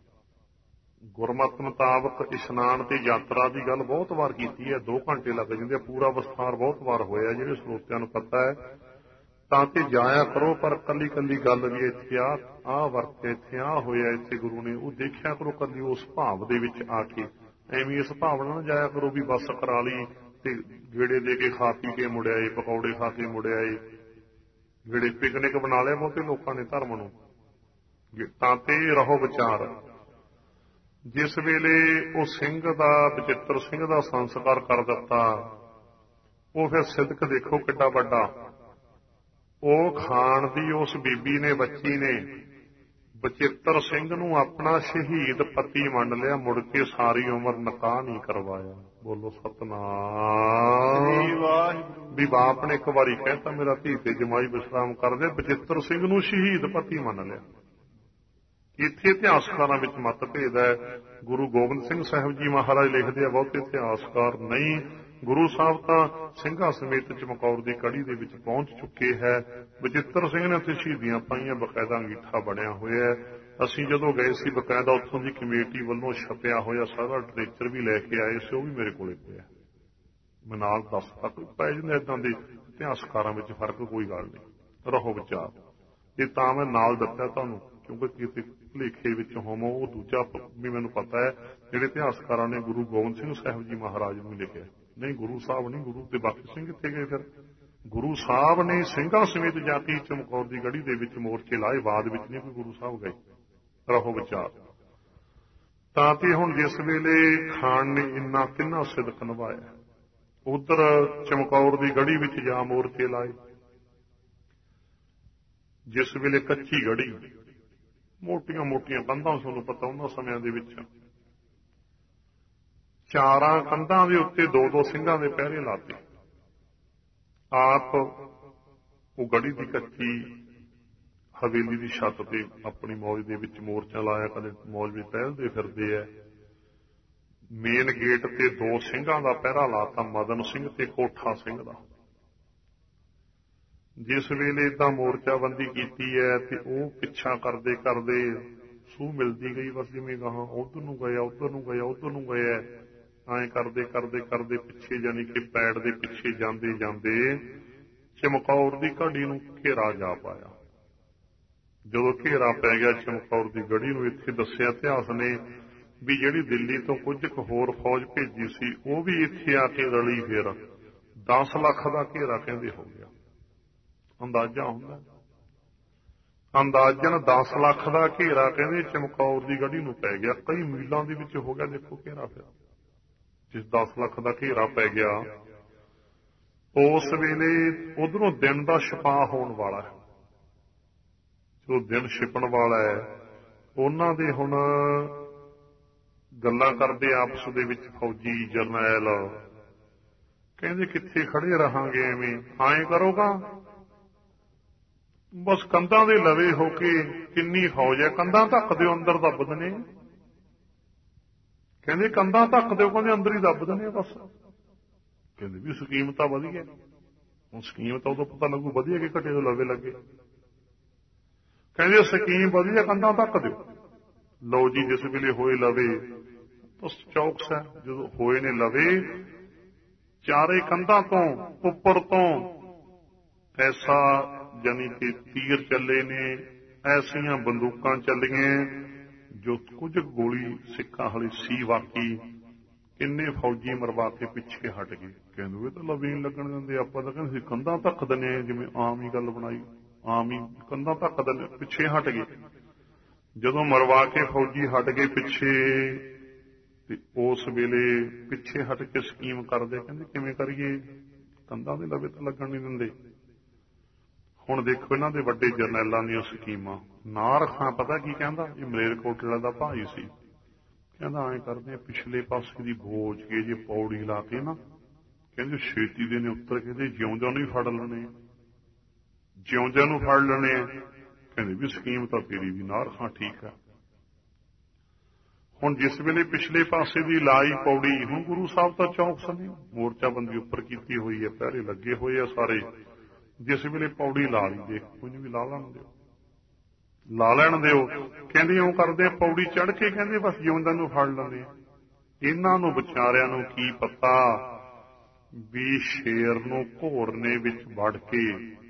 ਗੁਰਮਤਿ ਮੁਤਾਬਕ ਇਸ਼ਨਾਨ ਤੇ ਯਾਤਰਾ ਦੀ ਗੱਲ ਬਹੁਤ ਵਾਰ ਕੀਤੀ ਹੈ। ਦੋ ਘੰਟੇ ਲੱਗ ਜਾਂਦੇ ਆ। ਪੂਰਾ ਵਿਸਥਾਰ ਬਹੁਤ ਵਾਰ ਹੋਇਆ, ਜਿਹੜੇ ਸਰੋਤਿਆਂ ਨੂੰ ਪਤਾ ਹੈ। ਤਾਂ ਤੇ ਜਾਇਆ ਕਰੋ, ਪਰ ਕੱਲੀ ਕੱਲੀ ਗੱਲ ਵੀ ਇੱਥੇ ਆ ਆਹ ਵਰਤਿਆ, ਇੱਥੇ ਆਹ ਹੋਇਆ, ਇੱਥੇ ਗੁਰੂ ਨੇ ਉਹ ਦੇਖਿਆ ਕਰੋ। ਕੱਲੀ ਉਸ ਭਾਵ ਦੇ ਵਿੱਚ ਆ ਕੇ ਐਵੇਂ ਇਸ ਭਾਵਨਾ ਨਾਲ ਜਾਇਆ ਕਰੋ ਵੀ ਬੱਸ ਕਰਾ ਲਈ ਤੇ ਗੇੜੇ ਦੇ ਕੇ ਖਾ ਪੀ ਕੇ ਮੁੜਿਆ ਏ, ਪਕੌੜੇ ਖਾ ਕੇ ਮੁੜਿਆ ਏ। ਗੇੜੇ ਪਿਕਨਿਕ ਬਣਾ ਲਿਆ ਬਹੁਤੇ ਲੋਕਾਂ ਨੇ ਧਰਮ ਨੂੰ। ਤਾਂ ਤੇ ਰਹੋ ਵਿਚਾਰ। ਜਿਸ ਵੇਲੇ ਉਹ ਸਿੰਘ ਦਾ, ਬਚਿੱਤਰ ਸਿੰਘ ਦਾ ਸੰਸਕਾਰ ਕਰ ਦਿੱਤਾ, ਉਹ ਫਿਰ ਸਿਦਕ ਦੇਖੋ ਕਿੱਡਾ ਵੱਡਾ। ਉਹ ਖਾਨ ਦੀ ਉਸ ਬੀਬੀ ਨੇ, ਬੱਚੀ ਨੇ ਬਚਿੱਤਰ ਸਿੰਘ ਨੂੰ ਆਪਣਾ ਸ਼ਹੀਦ ਪਤੀ ਮੰਨ ਲਿਆ। ਮੁੜ ਕੇ ਸਾਰੀ ਉਮਰ ਨਿਕਾਹ ਨਹੀਂ ਕਰਵਾਇਆ। ਬੋਲੋ ਸਤਨਾਮ। ਵੀ ਬਾਪ ਨੇ ਇੱਕ ਵਾਰੀ ਕਹਿਤਾ ਮੇਰਾ ਧੀ ਤੇ ਜਮਾਈ ਵਿਸ਼ਰਾਮ ਕਰਦੇ, ਬਚਿੱਤਰ ਸਿੰਘ ਨੂੰ ਸ਼ਹੀਦ ਪਤੀ ਮੰਨ ਲਿਆ। ਇੱਥੇ ਇਤਿਹਾਸਕਾਰਾਂ ਵਿੱਚ ਮਤਭੇਦ ਹੈ। ਗੁਰੂ ਗੋਬਿੰਦ ਸਿੰਘ ਸਾਹਿਬ ਜੀ ਮਹਾਰਾਜ ਲਿਖਦੇ ਆ, ਬਹੁਤੇ ਇਤਿਹਾਸਕਾਰ ਨਹੀਂ। ਗੁਰੂ ਸਾਹਿਬ ਤਾਂ ਸਿੰਘਾਂ ਸਮੇਤ ਚਮਕੌਰ ਦੀ ਕੜੀ ਦੇ ਵਿੱਚ ਪਹੁੰਚ ਚੁੱਕੇ ਹੈ। ਬਚਿੱਤਰ ਸਿੰਘ ਨੇ ਉੱਥੇ ਸ਼ਹੀਦੀਆਂ ਪਾਈਆਂ, ਬਕਾਇਦਾ ਅੰਗੀਠਾ ਬਣਿਆ ਹੋਇਆ ਹੈ। ਅਸੀਂ ਜਦੋਂ ਗਏ ਸੀ, ਬਕਾਇਦਾ ਉੱਥੋਂ ਦੀ ਕਮੇਟੀ ਵੱਲੋਂ ਛਪਿਆ ਹੋਇਆ ਸਾਰਾ ਲਿਟਰੇਚਰ ਵੀ ਲੈ ਕੇ ਆਏ ਸੀ। ਉਹ ਵੀ ਮੇਰੇ ਕੋਲੇ ਪਿਆ। ਮੈਂ ਨਾਲ ਦੱਸ ਤੱਕ ਪੈ ਜਾਂਦੇ ਏਦਾਂ ਦੇ ਇਤਿਹਾਸਕਾਰਾਂ ਵਿੱਚ ਫਰਕ, ਕੋਈ ਗੱਲ ਨਹੀਂ। ਰਹੋ ਵਿਚਾਰ। ਇਹ ਤਾਂ ਮੈਂ ਨਾਲ ਦੱਸਿਆ ਤੁਹਾਨੂੰ, ਕਿਉਂਕਿ ਕਿਤੇ ਭੁਲੇਖੇ ਵਿੱਚ ਹੋਮੋ। ਉਹ ਦੂਜਾ ਵੀ ਮੈਨੂੰ ਪਤਾ ਹੈ, ਜਿਹੜੇ ਇਤਿਹਾਸਕਾਰਾਂ ਨੇ ਗੁਰੂ ਗੋਬਿੰਦ ਸਿੰਘ ਸਾਹਿਬ ਜੀ ਮਹਾਰਾਜ ਨੂੰ ਲਿਖਿਆ। ਨਹੀਂ, ਗੁਰੂ ਸਾਹਿਬ ਨਹੀਂ। ਗੁਰੂ ਤੇ ਬਾਕੀ ਸਿੰਘ ਕਿੱਥੇ ਗਏ ਫਿਰ? ਗੁਰੂ ਸਾਹਿਬ ਨੇ ਸਿੰਘਾਂ ਸਮੇਤ ਜਾ ਕੇ ਚਮਕੌਰ ਦੀ ਗੜੀ ਦੇ ਵਿੱਚ ਮੋਰਚੇ ਲਾਏ। ਬਾਅਦ ਵਿੱਚ ਨਹੀਂ ਕੋਈ ਗੁਰੂ ਸਾਹਿਬ ਗਏ। ਰਹੋ ਵਿਚਾਰ। ਤਾਂ ਤੇ ਹੁਣ ਜਿਸ ਵੇਲੇ ਖਾਨ ਨੇ ਇੰਨਾ ਕਿੰਨਾ ਸਿਦਕ ਨਿਭਾਇਆ, ਉਧਰ ਚਮਕੌਰ ਦੀ ਗੜੀ ਵਿੱਚ ਜਾ ਮੋਰਚੇ ਲਾਏ। ਜਿਸ ਵੇਲੇ ਕੱਚੀ ਗੜੀ, ਮੋਟੀਆਂ ਮੋਟੀਆਂ ਕੰਧਾਂ, ਤੁਹਾਨੂੰ ਪਤਾ ਉਹਨਾਂ ਸਮਿਆਂ ਦੇ ਵਿੱਚ ਚਾਰਾਂ ਕੰਧਾਂ ਦੇ ਉੱਤੇ ਦੋ ਦੋ ਸਿੰਘਾਂ ਦੇ ਪਹਿਰੇ ਲਾਤੇ। ਆਪ ਉਹ ਗੜੀ ਦੀ ਕੱਚੀ ਹਵੇਲੀ ਦੀ ਛੱਤ ਤੇ ਆਪਣੀ ਮੌਜ ਦੇ ਵਿੱਚ ਮੋਰਚਾ ਲਾਇਆ। ਕਦੇ ਮੌਜ ਵਿੱਚ ਟਹਿਲਦੇ ਫਿਰਦੇ ਐ। ਮੇਨ ਗੇਟ ਤੇ ਦੋ ਸਿੰਘਾਂ ਦਾ ਪਹਿਰਾ ਲਾਤਾ, ਮਦਨ ਸਿੰਘ ਤੇ ਕੋਠਾ ਸਿੰਘ ਦਾ। ਜਿਸ ਵੇਲੇ ਏਦਾਂ ਮੋਰਚਾਬੰਦੀ ਕੀਤੀ ਹੈ ਤੇ ਉਹ ਪਿੱਛਾ ਕਰਦੇ ਕਰਦੇ ਸੂਹ ਮਿਲਦੀ ਗਈ। ਬਸ ਜਿਵੇਂ ਗਾਹਾਂ ਉਧਰ ਨੂੰ ਗਿਆ, ਉਧਰ ਨੂੰ ਗਿਆ, ਉਧਰ ਨੂੰ ਗਿਆ, ਐਂ ਕਰਦੇ ਕਰਦੇ ਕਰਦੇ ਪਿੱਛੇ, ਜਾਨੀ ਕਿ ਪੈੜ ਦੇ ਪਿੱਛੇ ਜਾਂਦੇ ਜਾਂਦੇ ਚਮਕੌਰ ਦੀ ਘੜੀ ਨੂੰ ਘੇਰਾ ਜਾ ਪਾਇਆ। ਜਦੋਂ ਘੇਰਾ ਪੈ ਗਿਆ ਚਮਕੌਰ ਦੀ ਗੜੀ ਨੂੰ, ਇੱਥੇ ਦੱਸਿਆ ਇਤਿਹਾਸ ਨੇ ਵੀ ਜਿਹੜੀ ਦਿੱਲੀ ਤੋਂ ਕੁਝ ਕੁ ਹੋਰ ਫੌਜ ਭੇਜੀ ਸੀ, ਉਹ ਵੀ ਇੱਥੇ ਆ ਕੇ ਰਲੀ। ਫਿਰ ਦਸ ਲੱਖ ਦਾ ਘੇਰਾ ਕਹਿੰਦੇ ਹੋ ਗਿਆ। ਅੰਦਾਜ਼ਾ ਹੁੰਦਾ, ਅੰਦਾਜ਼ਨ ਦਸ ਲੱਖ ਦਾ ਘੇਰਾ ਕਹਿੰਦੇ ਚਮਕੌਰ ਦੀ ਗੜੀ ਨੂੰ ਪੈ ਗਿਆ। ਕਈ ਮੀਲਾਂ ਦੇ ਵਿੱਚ ਹੋ ਗਿਆ। ਦੇਖੋ ਘੇਰਾ ਫਿਰ ਜਿਸ ਦਸ ਲੱਖ ਦਾ ਘੇਰਾ ਪੈ ਗਿਆ, ਉਸ ਵੇਲੇ ਉਧਰੋਂ ਦਿਨ ਦਾ ਛਪਾ ਹੋਣ ਵਾਲਾ ਹੈ। ਜੋ ਦਿਨ ਛਿਪਣ ਵਾਲਾ ਹੈ, ਉਹਨਾਂ ਦੇ ਹੁਣ ਗੱਲਾਂ ਕਰਦੇ ਆਪਸ ਦੇ ਵਿੱਚ ਫੌਜੀ ਜਰਨੈਲ। ਕਹਿੰਦੇ ਕਿੱਥੇ ਖੜੇ ਰਹਾਂਗੇ ਐਵੇਂ, ਐਂ ਕਰੋਗਾ ਬਸ ਕੰਧਾਂ ਦੇ ਲਵੇ ਹੋ ਕੇ। ਕਿੰਨੀ ਫੌਜ ਹੈ, ਕੰਧਾਂ ਢੱਕ ਦਿਓ, ਅੰਦਰ ਦੱਬ ਦਨੇ। ਕਹਿੰਦੇ ਕੰਧਾਂ ਢੱਕ ਦਿਓ, ਕਹਿੰਦੇ ਅੰਦਰ ਹੀ ਦੱਬ ਦਨੇ ਬਸ। ਕਹਿੰਦੇ ਵੀ ਸਕੀਮ ਤਾਂ ਵਧੀਆ। ਹੁਣ ਸਕੀਮ ਤਾਂ ਉਦੋਂ ਪਤਾ ਲੱਗੂ ਵਧੀਆ ਕਿ ਘਟੇ ਤੋਂ ਲਵੇ ਲੱਗੇ। ਕਹਿੰਦੇ ਸਕੀਮ ਵਧੀਆ, ਕੰਧਾਂ ਢੱਕ ਦਿਓ। ਲਓ ਜੀ, ਜਿਸ ਵੇਲੇ ਹੋਏ ਲਵੇ, ਬਸ ਚੌਕਸ ਹੈ। ਜਦੋਂ ਹੋਏ ਨੇ ਲਵੇ, ਚਾਰੇ ਕੰਧਾਂ ਤੋਂ ਉੱਪਰ ਤੋਂ ਐਸਾ ਜਾਨੀ ਕਿ ਤੀਰ ਚੱਲੇ ਨੇ, ਐਸੀਆਂ ਬੰਦੂਕਾਂ ਚੱਲੀਆਂ ਜੋ ਕੁਝ ਗੋਲੀ ਸਿੱਖਾਂ ਵਾਲੀ ਸੀ ਵਾਕੀ। ਕਿੰਨੇ ਫੌਜੀ ਮਰਵਾਤੇ ਪਿੱਛੇ ਹਟ ਗਏ। ਕਹਿੰਦੇ ਇਹ ਤਾਂ ਲਵੇ ਨਹੀਂ ਲੱਗਣ ਦਿੰਦੇ, ਆਪਾਂ ਤਾਂ ਕਹਿੰਦੇ ਸੀ ਕੰਧਾਂ ਧੱਕ ਦਿੰਦੇ ਆ, ਜਿਵੇਂ ਆਮ ਹੀ ਗੱਲ ਬਣਾਈ, ਆਮ ਹੀ ਕੰਧਾਂ ਧੱਕ ਦਿੰਦੇ। ਪਿੱਛੇ ਹਟ ਗਏ। ਜਦੋਂ ਮਰਵਾ ਕੇ ਫੌਜੀ ਹਟ ਗਏ ਪਿੱਛੇ, ਤੇ ਉਸ ਵੇਲੇ ਪਿੱਛੇ ਹਟ ਕੇ ਸਕੀਮ ਕਰਦੇ, ਕਹਿੰਦੇ ਕਿਵੇਂ ਕਰੀਏ, ਕੰਧਾਂ ਦੇ ਲਵੇ ਤਾਂ ਲੱਗਣ ਨਹੀਂ ਦਿੰਦੇ। ਹੁਣ ਦੇਖੋ ਇਹਨਾਂ ਦੇ ਵੱਡੇ ਜਰਨੈਲਾਂ ਦੀਆਂ ਸਕੀਮਾਂ। ਨਾਰ ਖਾਂ ਪਤਾ ਕੀ ਕਹਿੰਦਾ, ਇਹ ਮਲੇਰਕੋਟਲਾ ਦਾ ਭਾਈ ਸੀ। ਕਹਿੰਦਾ ਐਂ ਕਰਦੇ ਆ, ਪਿਛਲੇ ਪਾਸੇ ਦੀ ਬੋਝ ਕੇ ਜੇ ਪੌੜੀ ਲਾ ਕੇ ਨਾ, ਕਹਿੰਦੇ ਛੇਤੀ ਦੇ ਨੇ ਉੱਤਰ ਕੇ ਜਿਉਂਦਿਆਂ ਨੂੰ ਹੀ ਫੜ ਲੈਣੇ, ਜਿਉਂਦਿਆਂ ਨੂੰ ਫੜ ਲੈਣੇ ਆ। ਕਹਿੰਦੇ ਵੀ ਸਕੀਮ ਤਾਂ ਤੇਰੀ ਵੀ ਨਾਰ ਖਾਂ ਠੀਕ ਆ। ਹੁਣ ਜਿਸ ਵੇਲੇ ਪਿਛਲੇ ਪਾਸੇ ਦੀ ਲਾਈ ਪੌੜੀ, ਹੁਣ ਗੁਰੂ ਸਾਹਿਬ ਤਾਂ ਚੌਕਸ ਨੇ, ਮੋਰਚਾਬੰਦੀ ਉੱਪਰ ਕੀਤੀ ਹੋਈ ਹੈ, ਪਹਿਰੇ ਲੱਗੇ ਹੋਏ ਆ ਸਾਰੇ। ਜਿਸ ਵੇਲੇ ਪੌੜੀ ਲਾ ਲਈ, ਦੇਖ ਕੋਈ ਨਹੀਂ ਵੀ ਲਾ ਲੈਣ ਦਿਓ, ਲਾ ਲੈਣ ਦਿਓ। ਕਹਿੰਦੇ ਉਹ ਕਰਦੇ ਆ, ਪੌੜੀ ਚੜ੍ਹ ਕੇ ਕਹਿੰਦੇ ਬਸ ਜਿਉਂਦਿਆਂ ਨੂੰ ਫੜ ਲੈਂਦੇ ਆ। ਇਹਨਾਂ ਨੂੰ ਵਿਚਾਰਿਆਂ ਨੂੰ ਕੀ ਪਤਾ ਵੀ ਸ਼ੇਰ ਨੂੰ ਘੋਰਨੇ ਵਿੱਚ ਵੜ ਕੇ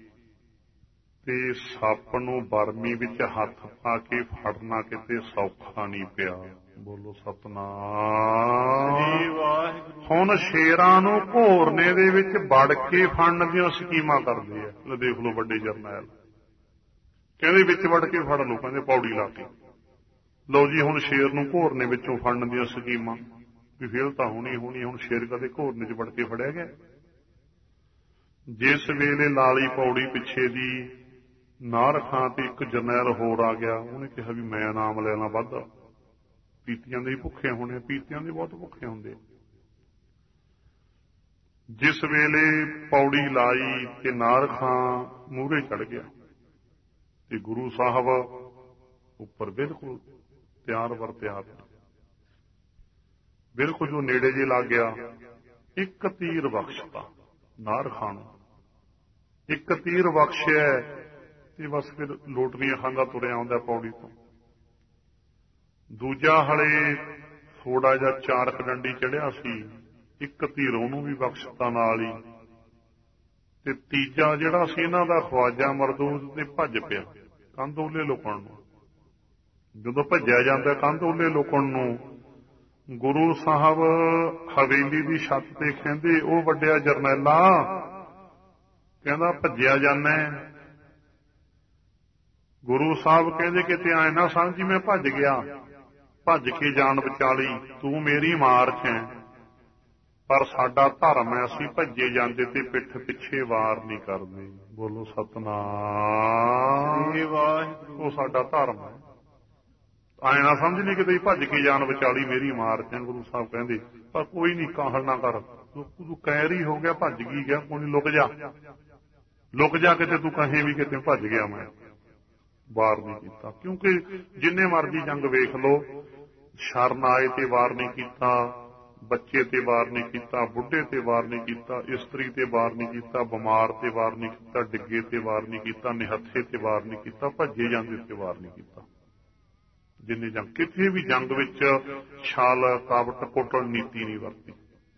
ਤੇ ਸੱਪ ਨੂੰ ਬਰਮੀ ਵਿੱਚ ਹੱਥ ਪਾ ਕੇ ਫੜਨਾ ਕਿਤੇ ਸੌਖਾ ਨਹੀਂ ਪਿਆ। ਬੋਲੋ ਸਤਿਨਾਮ। ਹੁਣ ਸ਼ੇਰਾਂ ਨੂੰ ਘੋਰਨੇ ਦੇ ਵਿੱਚ ਵੜ ਕੇ ਫੜਨ ਦੀਆਂ ਸਕੀਮਾਂ ਕਰਦੇ ਆ। ਲੈ ਦੇਖ ਲਓ ਵੱਡੇ ਜਰਨੈਲ, ਕਹਿੰਦੇ ਵਿੱਚ ਵੜ ਕੇ ਫੜ ਲਓ, ਕਹਿੰਦੇ ਪੌੜੀ ਲਾ ਕੇ। ਲਓ ਜੀ, ਹੁਣ ਸ਼ੇਰ ਨੂੰ ਘੋਰਨੇ ਵਿੱਚੋਂ ਫੜਨ ਦੀਆਂ ਸਕੀਮਾਂ ਵੀ ਫੇਲ ਤਾਂ ਹੋਣੀ ਹੋਣੀ। ਹੁਣ ਸ਼ੇਰ ਕਦੇ ਘੋਰਨੇ ਚ ਵੜ ਕੇ ਫੜਿਆ ਗਿਆ? ਜਿਸ ਵੇਲੇ ਲਾਲੀ ਪੌੜੀ ਪਿੱਛੇ ਦੀ ਨਾਰ ਖਾਂ ਤੇ ਇੱਕ ਜਰਨੈਲ ਹੋਰ ਆ ਗਿਆ, ਉਹਨੇ ਕਿਹਾ ਵੀ ਮੈਂ ਨਾਮ ਲੈਣਾ ਵੱਧ, ਪੀਤੀਆਂ ਦੇ ਹੀ ਭੁੱਖੇ ਹੋਣੇ, ਪੀਤੀਆਂ ਦੇ ਬਹੁਤ ਭੁੱਖੇ ਹੁੰਦੇ। ਜਿਸ ਵੇਲੇ ਪੌੜੀ ਲਾਈ ਤੇ ਨਾਰ ਖਾਂ ਮੂਹਰੇ ਚੜ ਗਿਆ ਤੇ ਗੁਰੂ ਸਾਹਿਬ ਉੱਪਰ ਬਿਲਕੁਲ ਤਿਆਰ ਵਰ ਤਿਆਰ, ਬਿਲਕੁਲ ਜੋ ਨੇੜੇ ਜੇ ਲੱਗ ਗਿਆ, ਇੱਕ ਤੀਰ ਬਖਸ਼ਤਾ ਨਾਰ ਖਾਂ ਨੂੰ। ਇੱਕ ਤੀਰ ਬਖਸ਼ਿਆ ਤੇ ਬਸ ਫਿਰ ਲੋਟਰੀਆਂ ਖਾਂਦਾ ਤੁਰਿਆ ਆਉਂਦਾ ਪੌੜੀ ਤੋਂ। ਦੂਜਾ ਹਲੇ ਥੋੜਾ ਜਿਹਾ ਚਾਰਕ ਡੰਡੀ ਚੜਿਆ ਸੀ, ਇੱਕ ਤੀਰ ਉਹਨੂੰ ਵੀ ਬਖਸ਼ਤਾ ਨਾਲ ਹੀ। ਤੇ ਤੀਜਾ ਜਿਹੜਾ ਸੀ ਇਹਨਾਂ ਦਾ ਖਵਾਜਾ ਮਰਦੂਦ ਤੇ ਭੱਜ ਪਿਆ ਕੰਧ ਉਹਲੇ ਲੁਕਣ ਨੂੰ। ਜਦੋਂ ਭੱਜਿਆ ਜਾਂਦਾ ਕੰਧ ਉਹਲੇ ਲੁਕਣ ਨੂੰ, ਗੁਰੂ ਸਾਹਿਬ ਹਵੇਲੀ ਦੀ ਛੱਤ ਤੇ ਕਹਿੰਦੇ ਉਹ ਵੱਡਿਆ ਜਰਨੈਲਾ, ਕਹਿੰਦਾ ਭੱਜਿਆ ਜਾਂਦਾ। ਗੁਰੂ ਸਾਹਿਬ ਕਹਿੰਦੇ ਕਿਤੇ ਐ ਨਾ ਸਮਝੀ ਮੈਂ ਭੱਜ ਗਿਆ, ਭੱਜ ਕੇ ਜਾਨ ਬਚਾ ਲਈ, ਤੂੰ ਮੇਰੀ ਮਾਰ ਚ ਹੈ, ਪਰ ਸਾਡਾ ਧਰਮ ਹੈ ਅਸੀਂ ਭੱਜੇ ਜਾਂਦੇ ਤੇ ਪਿੱਠ ਪਿੱਛੇ ਵਾਰ ਨਹੀਂ ਕਰਦੇ। ਬੋਲੋ ਸਤਿਨਾਮ। ਉਹ ਸਾਡਾ ਧਰਮ ਹੈ। ਐ ਨਾ ਸਮਝ ਲਈ ਕਿਤੇ ਭੱਜ ਕੇ ਜਾਨ ਬਚਾ ਲਈ ਮੇਰੀ ਮਾਰ ਚ। ਗੁਰੂ ਸਾਹਿਬ ਕਹਿੰਦੇ ਪਰ ਕੋਈ ਨਹੀਂ, ਕਾਹਲ ਨਾ ਕਰ, ਤੂੰ ਕਹਿਰ ਹੀ ਹੋ ਗਿਆ, ਭੱਜ ਗਈ ਗਿਆ, ਕੋਈ ਨੀ, ਲੁਕ ਜਾ, ਲੁਕ ਜਾ, ਕਿਤੇ ਤੂੰ ਕਹੇ ਵੀ ਕਿਤੇ ਭੱਜ ਗਿਆ ਮੈਂ। ਵਾਰ ਨਹੀਂ ਕੀਤਾ, ਕਿਉਂਕਿ ਜਿੰਨੇ ਮਰਜ਼ੀ ਜੰਗ ਵੇਖ ਲਓ, ਸ਼ਰਨ ਆਏ ਤੇ ਵਾਰ ਨਹੀਂ ਕੀਤਾ, ਬੱਚੇ ਤੇ ਵਾਰ ਨਹੀਂ ਕੀਤਾ, ਬੁੱਢੇ ਤੇ ਵਾਰ ਨਹੀਂ ਕੀਤਾ, ਇਸਤਰੀ ਤੇ ਵਾਰ ਨਹੀਂ ਕੀਤਾ, ਬਿਮਾਰ ਤੇ ਵਾਰ ਨਹੀਂ ਕੀਤਾ, ਡਿੱਗੇ ਤੇ ਵਾਰ ਨਹੀਂ ਕੀਤਾ, ਨਿਹੱਥੇ ਤੇ ਵਾਰ ਨਹੀਂ ਕੀਤਾ, ਭੱਜੇ ਜਾਂਦੇ ਤੇ ਵਾਰ ਨਹੀਂ ਕੀਤਾ। ਜਿੰਨੇ ਜੰਗ, ਕਿਤੇ ਵੀ ਜੰਗ ਵਿੱਚ ਛਾਲ ਕਾਵਟ ਕੁੱਟਣ ਨੀਤੀ ਨਹੀਂ ਵਰਤੀ।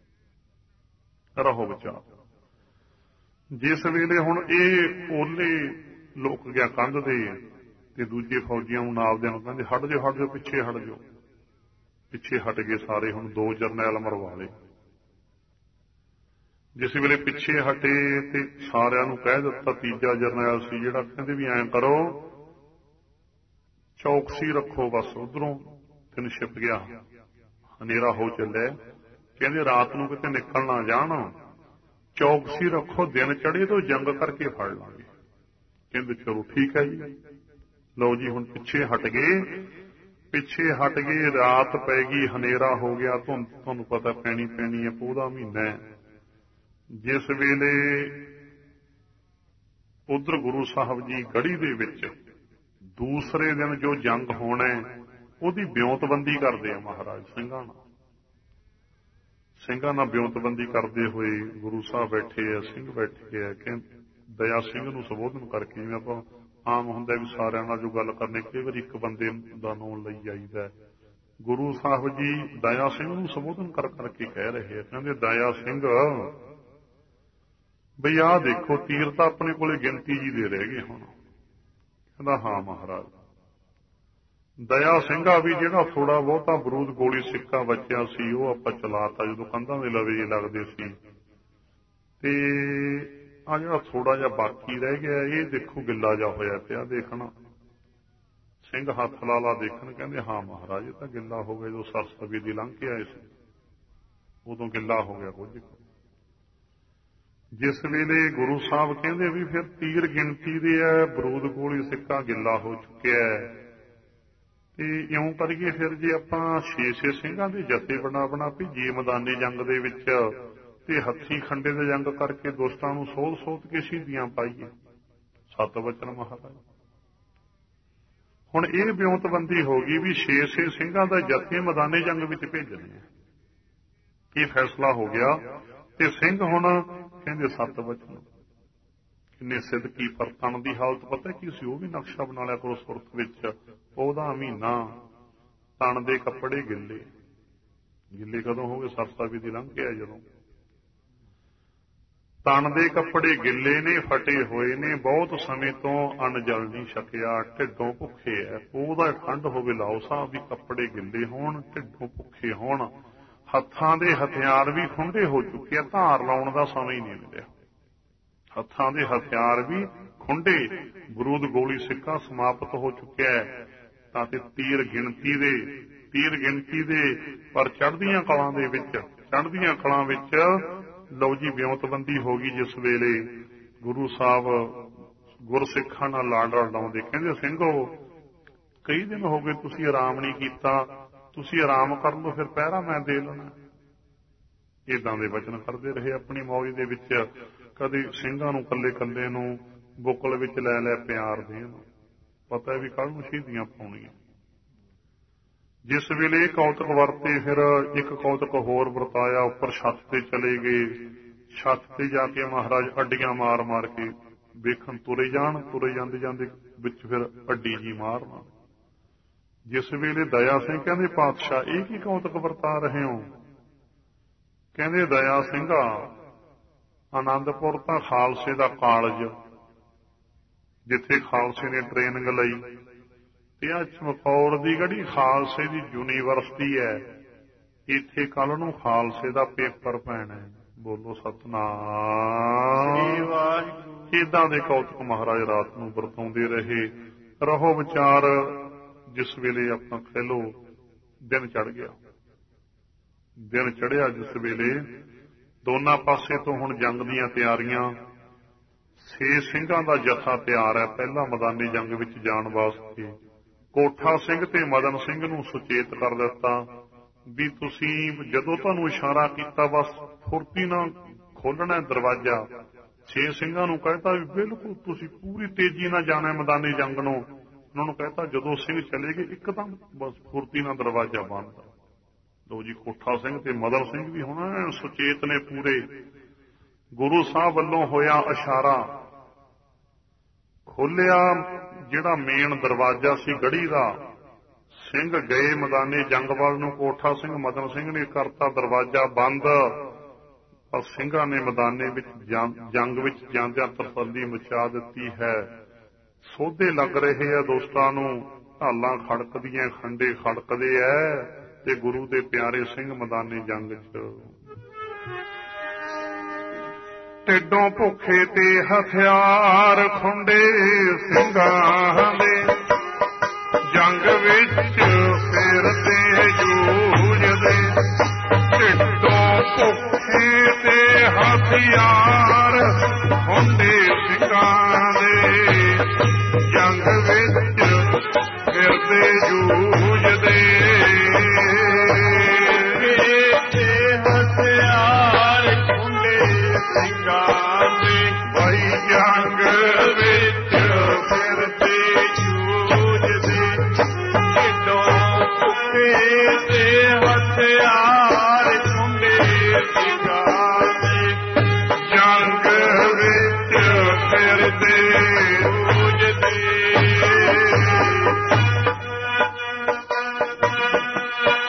ਰਹੋ ਵਿਚਾਰ। ਜਿਸ ਵੇਲੇ ਹੁਣ ਇਹ ਓਲੇ ਲੁਕ ਗਿਆ ਕੰਧ ਦੇ, ਤੇ ਦੂਜੇ ਫੌਜੀਆਂ ਨੂੰ ਨਾਲ ਦਿਆਂ ਨੂੰ ਕਹਿੰਦੇ ਹਟ ਜਾਓ, ਹਟ ਜਾਓ, ਪਿੱਛੇ ਹਟ ਜਾਓ। ਪਿੱਛੇ ਹਟ ਗਏ ਸਾਰੇ। ਹੁਣ ਦੋ ਜਰਨੈਲ ਮਰਵਾ ਲਏ। ਜਿਸ ਵੇਲੇ ਪਿੱਛੇ ਹਟੇ ਤੇ ਸਾਰਿਆਂ ਨੂੰ ਕਹਿ ਦਿੱਤਾ, ਤੀਜਾ ਜਰਨੈਲ ਸੀ ਜਿਹੜਾ, ਕਹਿੰਦੇ ਵੀ ਐਂ ਕਰੋ, ਚੌਕਸੀ ਰੱਖੋ, ਬਸ ਉਧਰੋਂ ਤਿੰਨ ਛਿਪ ਗਿਆ, ਹਨੇਰਾ ਹੋ ਚੱਲਿਆ, ਕਹਿੰਦੇ ਰਾਤ ਨੂੰ ਕਿਤੇ ਨਿਕਲ ਨਾ ਜਾਣ, ਚੌਕਸੀ ਰੱਖੋ, ਦਿਨ ਚੜੇ ਤੋਂ ਜੰਗ ਕਰਕੇ ਫੜ ਲਾਂਗੇ। ਕਹਿੰਦੇ ਚਲੋ ਠੀਕ ਹੈ ਜੀ। ਲਓ ਜੀ, ਹੁਣ ਪਿੱਛੇ ਹਟ ਗਏ, ਪਿੱਛੇ ਹਟ ਗਏ, ਰਾਤ ਪੈ ਗਈ, ਹਨੇਰਾ ਹੋ ਗਿਆ, ਧੁੰਦ ਤੁਹਾਨੂੰ ਪਤਾ ਪੈਣੀ ਪੈਣੀ ਹੈ, ਪੋਹ ਦਾ ਮਹੀਨਾ ਹੈ। ਜਿਸ ਵੇਲੇ ਉਧਰ ਗੁਰੂ ਸਾਹਿਬ ਜੀ ਗੜੀ ਦੇ ਵਿੱਚ ਦੂਸਰੇ ਦਿਨ ਜੋ ਜੰਗ ਹੋਣਾ ਉਹਦੀ ਬਿਉਂਤਬੰਦੀ ਕਰਦੇ ਆ ਮਹਾਰਾਜ ਸਿੰਘਾਂ ਨਾਲ। ਸਿੰਘਾਂ ਨਾਲ ਬਿਉਂਤਬੰਦੀ ਕਰਦੇ ਹੋਏ ਗੁਰੂ ਸਾਹਿਬ ਬੈਠੇ ਆ, ਸਿੰਘ ਬੈਠੇ ਆ, ਕਿ ਦਇਆ ਸਿੰਘ ਨੂੰ ਸੰਬੋਧਨ ਕਰਕੇ, ਜਿਵੇਂ ਆਪਾਂ ਆਮ ਹੁੰਦਾ ਵੀ ਸਾਰਿਆਂ ਨਾਲ ਜੋ ਗੱਲ ਕਰਨੀ, ਕਈ ਵਾਰੀ ਇੱਕ ਬੰਦੇ ਦਾ ਨਾਮ ਲਈ ਜਾਈਦਾ, ਗੁਰੂ ਸਾਹਿਬ ਜੀ ਦਇਆ ਸਿੰਘ ਨੂੰ ਸੰਬੋਧਨ ਕਰ ਕਰਕੇ ਕਹਿ ਰਹੇ ਆ, ਕਹਿੰਦੇ ਦਇਆ ਸਿੰਘ ਬਈ ਆਹ ਦੇਖੋ ਤੀਰ ਤਾਂ ਆਪਣੇ ਕੋਲੇ ਗਿਣਤੀ ਜੀ ਦੇ ਰਹਿ ਗਏ ਹੁਣ। ਕਹਿੰਦਾ ਹਾਂ ਮਹਾਰਾਜ। ਦਇਆ ਸਿੰਘਾ ਵੀ ਜਿਹੜਾ ਥੋੜਾ ਬਹੁਤਾ ਬਰੂਦ ਗੋਲੀ ਸਿੱਕਾ ਬਚਿਆ ਸੀ ਉਹ ਆਪਾਂ ਚਲਾਤਾ ਜਦੋਂ ਕੰਧਾਂ ਦੇ ਲਵੇ ਜੇ ਲੱਗਦੇ ਸੀ, ਤੇ ਆ ਜਿਹੜਾ ਥੋੜਾ ਜਿਹਾ ਬਾਕੀ ਰਹਿ ਗਿਆ ਇਹ ਦੇਖੋ ਗਿੱਲਾ ਜਾ ਹੋਇਆ ਪਿਆ, ਦੇਖਣਾ। ਸਿੰਘ ਹੱਥ ਲਾ ਲਾ ਦੇਖਣ, ਕਹਿੰਦੇ ਹਾਂ ਮਹਾਰਾਜ ਇਹ ਤਾਂ ਗਿੱਲਾ ਹੋ ਗਿਆ, ਜਦੋਂ ਸਰਸਵੀ ਦੀ ਲੰਘ ਕੇ ਆਏ ਸੀ ਉਦੋਂ ਗਿੱਲਾ ਹੋ ਗਿਆ ਕੁਝ। ਜਿਸ ਵੇਲੇ ਗੁਰੂ ਸਾਹਿਬ ਕਹਿੰਦੇ ਵੀ ਫਿਰ ਤੀਰ ਗਿਣਤੀ ਦੇ ਹੈ, ਬਰੂਦ ਗੋਲੀ ਸਿੱਕਾ ਗਿੱਲਾ ਹੋ ਚੁੱਕਿਆ ਹੈ, ਤੇ ਇਉਂ ਕਰੀਏ ਫਿਰ ਜੇ ਆਪਾਂ ਛੇ ਛੇ ਸਿੰਘਾਂ ਦੇ ਜਥੇ ਬਣਾ ਬਣਾ ਭੇਜੀਏ ਮੈਦਾਨੀ ਜੰਗ ਦੇ ਵਿੱਚ, ਤੇ ਹੱਥੀਂ ਖੰਡੇ ਦੇ ਜੰਗ ਕਰਕੇ ਦੁਸ਼ਟਾਂ ਨੂੰ ਸੋਧ ਸੋਧ ਕੇ ਸ਼ਹੀਦੀਆਂ ਪਾਈਏ। ਸਤ ਵਚਨ ਮਹਾਰਾਜ। ਹੁਣ ਇਹ ਵਿਉਂਤਬੰਦੀ ਹੋ ਗਈ ਵੀ ਛੇ ਛੇ ਸਿੰਘਾਂ ਦਾ ਜਥੇ ਮੈਦਾਨੀ ਜੰਗ ਵਿੱਚ ਭੇਜਣੇ ਆ, ਇਹ ਫੈਸਲਾ ਹੋ ਗਿਆ। ਤੇ ਸਿੰਘ ਹੁਣ ਕਹਿੰਦੇ ਸਤ ਵਚਨ ਕਿੰਨੇ ਸਿੱਧਕੀ ਪਰ ਤਣ ਦੀ ਹਾਲਤ ਪਤਾ ਕੀ ਸੀ, ਉਹ ਵੀ ਨਕਸ਼ਾ ਬਣਾ ਲਿਆ ਕਰੋ ਸੁਰਤ ਵਿੱਚ। ਉਹਦਾ ਮਹੀਨਾ ਤਣ ਦੇ ਕੱਪੜੇ ਗਿੱਲੇ, ਗਿੱਲੇ ਕਦੋਂ ਹੋ ਗਏ? ਸਰਸਾ ਦੀ ਲੰਘ ਕੇ ਆ ਜਦੋਂ। ਤਣ ਦੇ ਕੱਪੜੇ ਗਿੱਲੇ ਨੇ, ਫਟੇ ਹੋਏ ਨੇ, ਬਹੁਤ ਸਮੇਂ ਤੋਂ ਅੰਨ ਜਲ ਨਹੀਂ ਛਕਿਆ, ਢਿੱਡੋਂ ਭੁੱਖੇ ਐ। ਉਹਦਾ ਠੰਡ ਹੋਵੇ ਲਾਓ ਸਾਹਿਬ ਵੀ ਕੱਪੜੇ ਗਿੱਲੇ ਹੋਣ, ਢਿੱਡੋਂ ਭੁੱਖੇ ਹੋਣ, ਹੱਥਾਂ ਦੇ ਹਥਿਆਰ ਵੀ ਖੁੰਡੇ ਹੋ ਚੁੱਕੇ ਆ, ਧਾਰ ਲਾਉਣ ਦਾ ਸਮਾਂ ਹੀ ਨਹੀਂ ਮਿਲਿਆ। ਹੱਥਾਂ ਦੇ ਹਥਿਆਰ ਵੀ ਖੁੰਡੇ, ਬਰੂਦ ਗੋਲੀ ਸਿੱਕਾ ਸਮਾਪਤ ਹੋ ਚੁੱਕਿਆ ਹੈ। ਤਾਂ ਤੇ ਤੀਰ ਗਿਣਤੀ ਦੇ ਤੀਰ ਗਿਣਤੀ ਦੇ ਪਰ ਚੜ੍ਹਦੀਆਂ ਕਲਾਂ ਦੇ ਵਿੱਚ ਚੜ੍ਹਦੀਆਂ ਕਲਾਂ ਵਿੱਚ ਲਓ ਜੀ ਵਿਉਂਤਬੰਦੀ ਹੋ ਗਈ। ਜਿਸ ਵੇਲੇ ਗੁਰੂ ਸਾਹਿਬ ਗੁਰਸਿੱਖਾਂ ਨਾਲ ਲਾਡ ਲਾਉਂਦੇ, ਕਹਿੰਦੇ ਸਿੰਘੋ ਕਈ ਦਿਨ ਹੋ ਗਏ ਤੁਸੀਂ ਆਰਾਮ ਨਹੀਂ ਕੀਤਾ, ਤੁਸੀਂ ਆਰਾਮ ਕਰ ਲਓ, ਫਿਰ ਪਹਿਰਾ ਮੈਂ ਦੇ ਲੈਣਾ। ਏਦਾਂ ਦੇ ਵਚਨ ਕਰਦੇ ਰਹੇ ਆਪਣੀ ਮੌਜ ਦੇ ਵਿੱਚ। ਕਦੇ ਸਿੰਘਾਂ ਨੂੰ ਕੱਲੇ ਕੱਲੇ ਨੂੰ ਬੁੱਕਲ ਵਿੱਚ ਲੈ ਲੈ ਪਿਆਰ ਦੇਣ, ਪਤਾ ਵੀ ਕੱਲ ਨੂੰ ਸ਼ਹੀਦੀਆਂ ਪਾਉਣੀਆਂ। ਜਿਸ ਵੇਲੇ ਕੌਤਕ ਵਰਤੇ, ਫਿਰ ਇੱਕ ਕੌਤਕ ਹੋਰ ਵਰਤਾਇਆ। ਉੱਪਰ ਛੱਤ ਤੇ ਚਲੇ ਗਏ, ਛੱਤ ਤੇ ਜਾ ਕੇ ਮਹਾਰਾਜ ਅੱਡੀਆਂ ਮਾਰ ਮਾਰ ਕੇ ਵੇਖਣ ਤੁਰੇ ਜਾਣ, ਤੁਰੇ ਜਾਂਦੇ ਜਾਂਦੇ ਵਿੱਚ ਫਿਰ ਅੱਡੀ ਜੀ ਮਾਰਨਾ। ਜਿਸ ਵੇਲੇ ਦਇਆ ਸਿੰਘ ਕਹਿੰਦੇ ਪਾਤਸ਼ਾਹ ਇਹ ਕੀ ਕੌਤਕ ਵਰਤਾ ਰਹੇ ਹੋ? ਕਹਿੰਦੇ ਦਇਆ ਸਿੰਘਾ ਆਨੰਦਪੁਰ ਤਾਂ ਖਾਲਸੇ ਦਾ ਕਾਲਜ, ਜਿੱਥੇ ਖਾਲਸੇ ਨੇ ਟ੍ਰੇਨਿੰਗ ਲਈ, ਤੇ ਆ ਚਮਕੌਰ ਦੀ ਗੜੀ ਖਾਲਸੇ ਦੀ ਯੂਨੀਵਰਸਿਟੀ ਹੈ। ਇੱਥੇ ਕੱਲ ਨੂੰ ਖਾਲਸੇ ਦਾ ਪੇਪਰ ਪੈਣਾ ਹੈ। ਬੋਲੋ ਸਤਨਾਮ। ਏਦਾਂ ਦੇ ਕੌਤਕ ਮਹਾਰਾਜ ਰਾਤ ਨੂੰ ਵਰਤਾਉਂਦੇ ਰਹੇ। ਰਹੋ ਵਿਚਾਰ, ਜਿਸ ਵੇਲੇ ਆਪਾਂ ਕਹਿ ਲੋ ਦਿਨ ਚੜ ਗਿਆ, ਦਿਨ ਚੜਿਆ ਜਿਸ ਵੇਲੇ ਦੋਨਾਂ ਪਾਸੇ ਤੋਂ ਹੁਣ ਜੰਗ ਦੀਆਂ ਤਿਆਰੀਆਂ। ਛੇ ਸਿੰਘਾਂ ਦਾ ਜਥਾ ਤਿਆਰ ਹੈ ਪਹਿਲਾਂ ਮੈਦਾਨੀ ਜੰਗ ਵਿੱਚ ਜਾਣ ਵਾਸਤੇ। ਕੋਠਾ ਸਿੰਘ ਤੇ ਮਦਨ ਸਿੰਘ ਨੂੰ ਸੁਚੇਤ ਕਰ ਦਿੱਤਾ ਵੀ ਤੁਸੀਂ ਜਦੋਂ ਤੁਹਾਨੂੰ ਇਸ਼ਾਰਾ ਕੀਤਾ ਬਸ ਫੁਰਤੀ ਨਾਲ ਖੋਲਣਾ ਦਰਵਾਜ਼ਾ। ਛੇ ਸਿੰਘਾਂ ਨੂੰ ਕਹਿਤਾ ਵੀ ਬਿਲਕੁਲ ਤੁਸੀਂ ਪੂਰੀ ਤੇਜ਼ੀ ਨਾਲ ਜਾਣਾ ਮੈਦਾਨੀ ਜੰਗ ਨੂੰ। ਉਹਨਾਂ ਨੂੰ ਕਹਿਤਾ ਜਦੋਂ ਸਿੰਘ ਚਲੇ ਗਏ ਇੱਕਦਮ ਬਸ ਫੁਰਤੀ ਨਾਲ ਦਰਵਾਜ਼ਾ ਬੰਦ। ਲੋ ਜੀ ਕੋਠਾ ਸਿੰਘ ਤੇ ਮਦਨ ਸਿੰਘ ਵੀ ਹੁਣ ਸੁਚੇਤ ਨੇ ਪੂਰੇ। ਗੁਰੂ ਸਾਹਿਬ ਵੱਲੋਂ ਹੋਇਆ ਇਸ਼ਾਰਾ, ਖੋਲਿਆ ਜਿਹੜਾ ਮੇਨ ਦਰਵਾਜ਼ਾ ਸੀ ਗੜੀ ਦਾ। ਸਿੰਘ ਗਏ ਮੈਦਾਨੀ ਜੰਗ ਵੱਲ ਨੂੰ, ਕੋਠਾ ਸਿੰਘ ਮਦਨ ਸਿੰਘ ਨੇ ਕਰਤਾ ਦਰਵਾਜ਼ਾ ਬੰਦ। ਪਰ ਸਿੰਘਾਂ ਨੇ ਮੈਦਾਨੇ ਵਿੱਚ ਜੰਗ ਵਿੱਚ ਜਾਂਦਿਆਂ ਤਸੱਲੀ ਮਚਾ ਦਿੱਤੀ ਹੈ। ਸੋਧੇ ਲੱਗ ਰਹੇ ਆ ਦੋਸਤਾਂ ਨੂੰ, ਢਾਲਾਂ ਖੜਕਦੀਆਂ, ਖੰਡੇ ਖੜਕਦੇ ਐ, ਤੇ ਗੁਰੂ ਦੇ ਪਿਆਰੇ ਸਿੰਘ ਮੈਦਾਨੀ ਜੰਗ ਚ ਢਿੱਡੋਂ ਭੁੱਖੇ ਤੇ ਹਥਿਆਰ ਖੁੰਡੇ ਸਿੰਘਾਂ ਦੇ, ਜੰਗ ਵਿੱਚ ਫਿਰਦੇ ਜੂਝਦੇ। ਢਿੱਡੋਂ ਭੁੱਖੇ ਤੇ ਹਥਿਆਰ ਖੁੰਡੇ ਸਿੰਘਾਂ ਦੇ, ਜੰਗ ਵਿੱਚ ਫਿਰਦੇ ਜੂਝਦੇ। ਭਾਈ ਜੰਗ ਵਿੱਚ ਫਿਰਦੇ ਜੂਝਦੇ, ਢਿੱਡੋਂ ਭੁੱਖੇ ਤੇ ਹਥਿਆਰ ਖੁੰਡੇ ਸਿੰਘਾਂ ਦੇ, ਜੰਗ ਵਿੱਚ ਫਿਰਦੇ ਜੂਝਦੇ।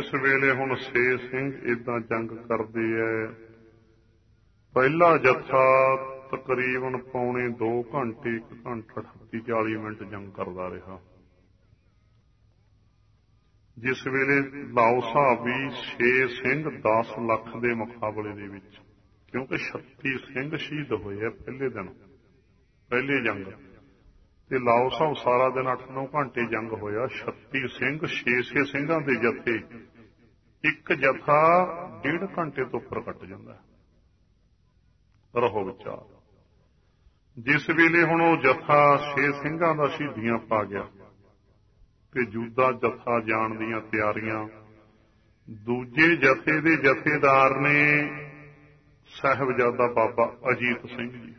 ਜਿਸ ਵੇਲੇ ਹੁਣ ਛੇ ਸਿੰਘ ਏਦਾਂ ਜੰਗ ਕਰਦੇ ਐ, ਪਹਿਲਾ ਜੱਥਾ ਤਕਰੀਬਨ ਪੌਣੇ ਦੋ ਘੰਟੇ ਇੱਕ ਘੰਟਾ ਅਠੱਤੀ ਚਾਲੀ ਮਿੰਟ ਜੰਗ ਕਰਦਾ ਰਿਹਾ। ਜਿਸ ਵੇਲੇ ਲਾਓ ਸਾਹਿਬ ਵੀ ਛੇ ਸਿੰਘ ਦਸ ਲੱਖ ਦੇ ਮੁਕਾਬਲੇ ਦੇ ਵਿੱਚ, ਕਿਉਂਕਿ ਛੱਤੀ ਸਿੰਘ ਸ਼ਹੀਦ ਹੋਏ ਆ ਪਹਿਲੇ ਦਿਨ, ਪਹਿਲੇ ਜੰਗ, ਤੇ ਲਾਓ ਸਾਹਿਬ ਸਾਰਾ ਦਿਨ ਅੱਠ ਨੌ ਘੰਟੇ ਜੰਗ ਹੋਇਆ। ਛੱਤੀ ਸਿੰਘ, ਛੇ ਛੇ ਸਿੰਘਾਂ ਦੇ ਜਥੇ, ਇੱਕ ਜਥਾ ਡੇਢ ਘੰਟੇ ਤੋਂ ਉੱਪਰ ਕੱਟ ਜਾਂਦਾ। ਰਹੋ ਵਿਚਾਰ। ਜਿਸ ਵੇਲੇ ਹੁਣ ਉਹ ਜਥਾ ਛੇ ਸਿੰਘਾਂ ਦਾ ਸ਼ਹੀਦੀਆਂ ਪਾ ਗਿਆ ਤੇ ਜੂਦਾ ਜਥਾ ਜਾਣ ਦੀਆਂ ਤਿਆਰੀਆਂ, ਦੂਜੇ ਜਥੇ ਦੇ ਜਥੇਦਾਰ ਨੇ ਸਾਹਿਬਜ਼ਾਦਾ ਬਾਬਾ ਅਜੀਤ ਸਿੰਘ ਜੀ।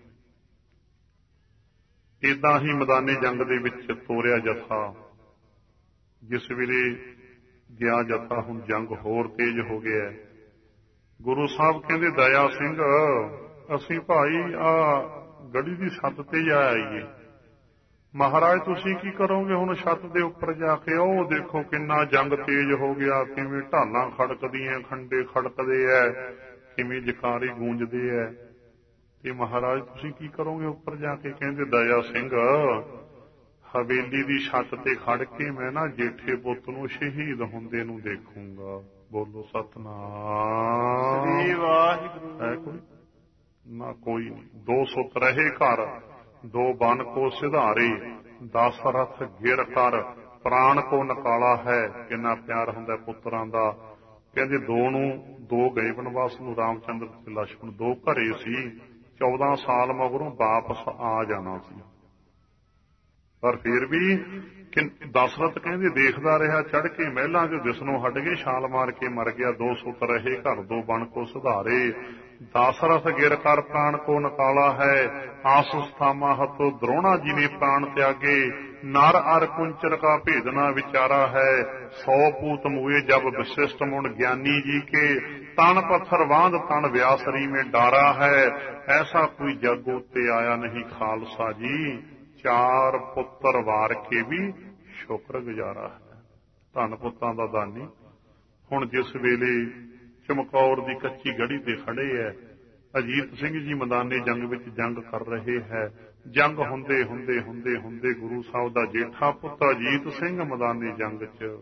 ਏਦਾਂ ਹੀ ਮੈਦਾਨੇ ਜੰਗ ਦੇ ਵਿੱਚ ਤੋਰਿਆ ਜਥਾ। ਜਿਸ ਵੇਲੇ ਗਿਆ ਜਥਾ, ਹੁਣ ਜੰਗ ਹੋਰ ਤੇਜ਼ ਹੋ ਗਿਆ। ਗੁਰੂ ਸਾਹਿਬ ਕਹਿੰਦੇ, ਦਇਆ ਸਿੰਘ ਅਸੀਂ ਭਾਈ ਆ ਗੜੀ ਦੀ ਛੱਤ ਤੇ ਜਾ ਆਈਏ। ਮਹਾਰਾਜ ਤੁਸੀਂ ਕੀ ਕਰੋਗੇ ਹੁਣ ਛੱਤ ਦੇ ਉੱਪਰ ਜਾ ਕੇ? ਉਹ ਦੇਖੋ ਕਿੰਨਾ ਜੰਗ ਤੇਜ਼ ਹੋ ਗਿਆ, ਕਿਵੇਂ ਢਾਲਾਂ ਖੜਕਦੀਆਂ, ਖੰਡੇ ਖੜਕਦੇ ਐ, ਕਿਵੇਂ ਜਕਾਰੇ ਗੂੰਜਦੇ ਐ। ਤੇ ਮਹਾਰਾਜ ਤੁਸੀਂ ਕੀ ਕਰੋਗੇ ਉੱਪਰ ਜਾ ਕੇ? ਕਹਿੰਦੇ, ਦਇਆ ਸਿੰਘ ਹਵੇਲੀ ਦੀ ਛੱਤ ਤੇ ਖੜ ਕੇ ਮੈਂ ਨਾ ਜੇਠੇ ਪੁੱਤ ਨੂੰ ਸ਼ਹੀਦ ਹੁੰਦੇ ਨੂੰ ਦੇਖੂੰਗਾ। ਬੋਲੋ ਸਤਿਨਾਮ ਸ੍ਰੀ ਵਾਹਿਗੁਰੂ। ਹੈ ਕੋਈ ਨਾ? ਕੋਈ ਨਹੀਂ। ਦੋ ਸੁਤ ਰਹੇ ਘਰ, ਦੋ ਬਨ ਕੋ ਸਿਧਾਰੇ, ਦਸ ਰਥ ਗਿਰ ਕਰ, ਪ੍ਰਾਣ ਕੋ ਨਕਾਲਾ ਹੈ। ਕਿੰਨਾ ਪਿਆਰ ਹੁੰਦਾ ਪੁੱਤਰਾਂ ਦਾ। ਕਹਿੰਦੇ ਦੋ ਨੂੰ ਦੋ ਗਏ ਬਨਵਾਸ ਨੂੰ, ਰਾਮਚੰਦਰ ਤੇ ਲਛਮਣ ਦੋ ਘਰੇ ਸੀ। ਚੌਦਾਂ ਸਾਲ ਮਗਰੋਂ ਵਾਪਸ ਆ ਜਾਣਾ ਸੀ, ਪਰ ਫਿਰ ਵੀ ਦਸ਼ਰਥ ਕਹਿੰਦੇ ਦੇਖਦਾ ਰਿਹਾ ਚੜ ਕੇ ਮਹਿਲਾਂ ਚ, ਦਿਸਣੋਂ ਹਟ ਗਏ, ਛਾਲ ਮਾਰ ਕੇ ਮਰ ਗਿਆ। ਦੋ ਸੁਤ ਰਹੇ ਘਰ, ਦੋ ਬਨ ਕੋ ਸੁਧਾਰੇ, ਦਸ਼ਰਥ ਗਿਰ ਕਰ, ਪ੍ਰਾਣ ਕੋ ਨਕਾਲਾ ਹੈ। ਆਸ ਸਥਾਮਾ ਹਤੋ द्रोणा जी ने प्राण त्यागे, नर अर कुंचर का भेद न विचारा है। सौ पूत मुए जब विशिष्ट मुण ज्ञानी जी के, तन पत्थर बांध तन व्यासरी में डारा है। ऐसा कोई जग उत्ते आया नहीं खालसा जी, चार पुत्र वार के भी शुक्र गुजारा है। धन पुत्तां दा दानी। हुण जिस वेले चमकौर दी कच्ची गढ़ी ते खड़े है, अजीत सिंह जी मैदाने जंग विच जंग कर रहे है। जंग हुंदे हुंदे हुंदे हुंदे गुरु साहब दा जेठा पुत्र अजीत सिंह मैदाने जंग च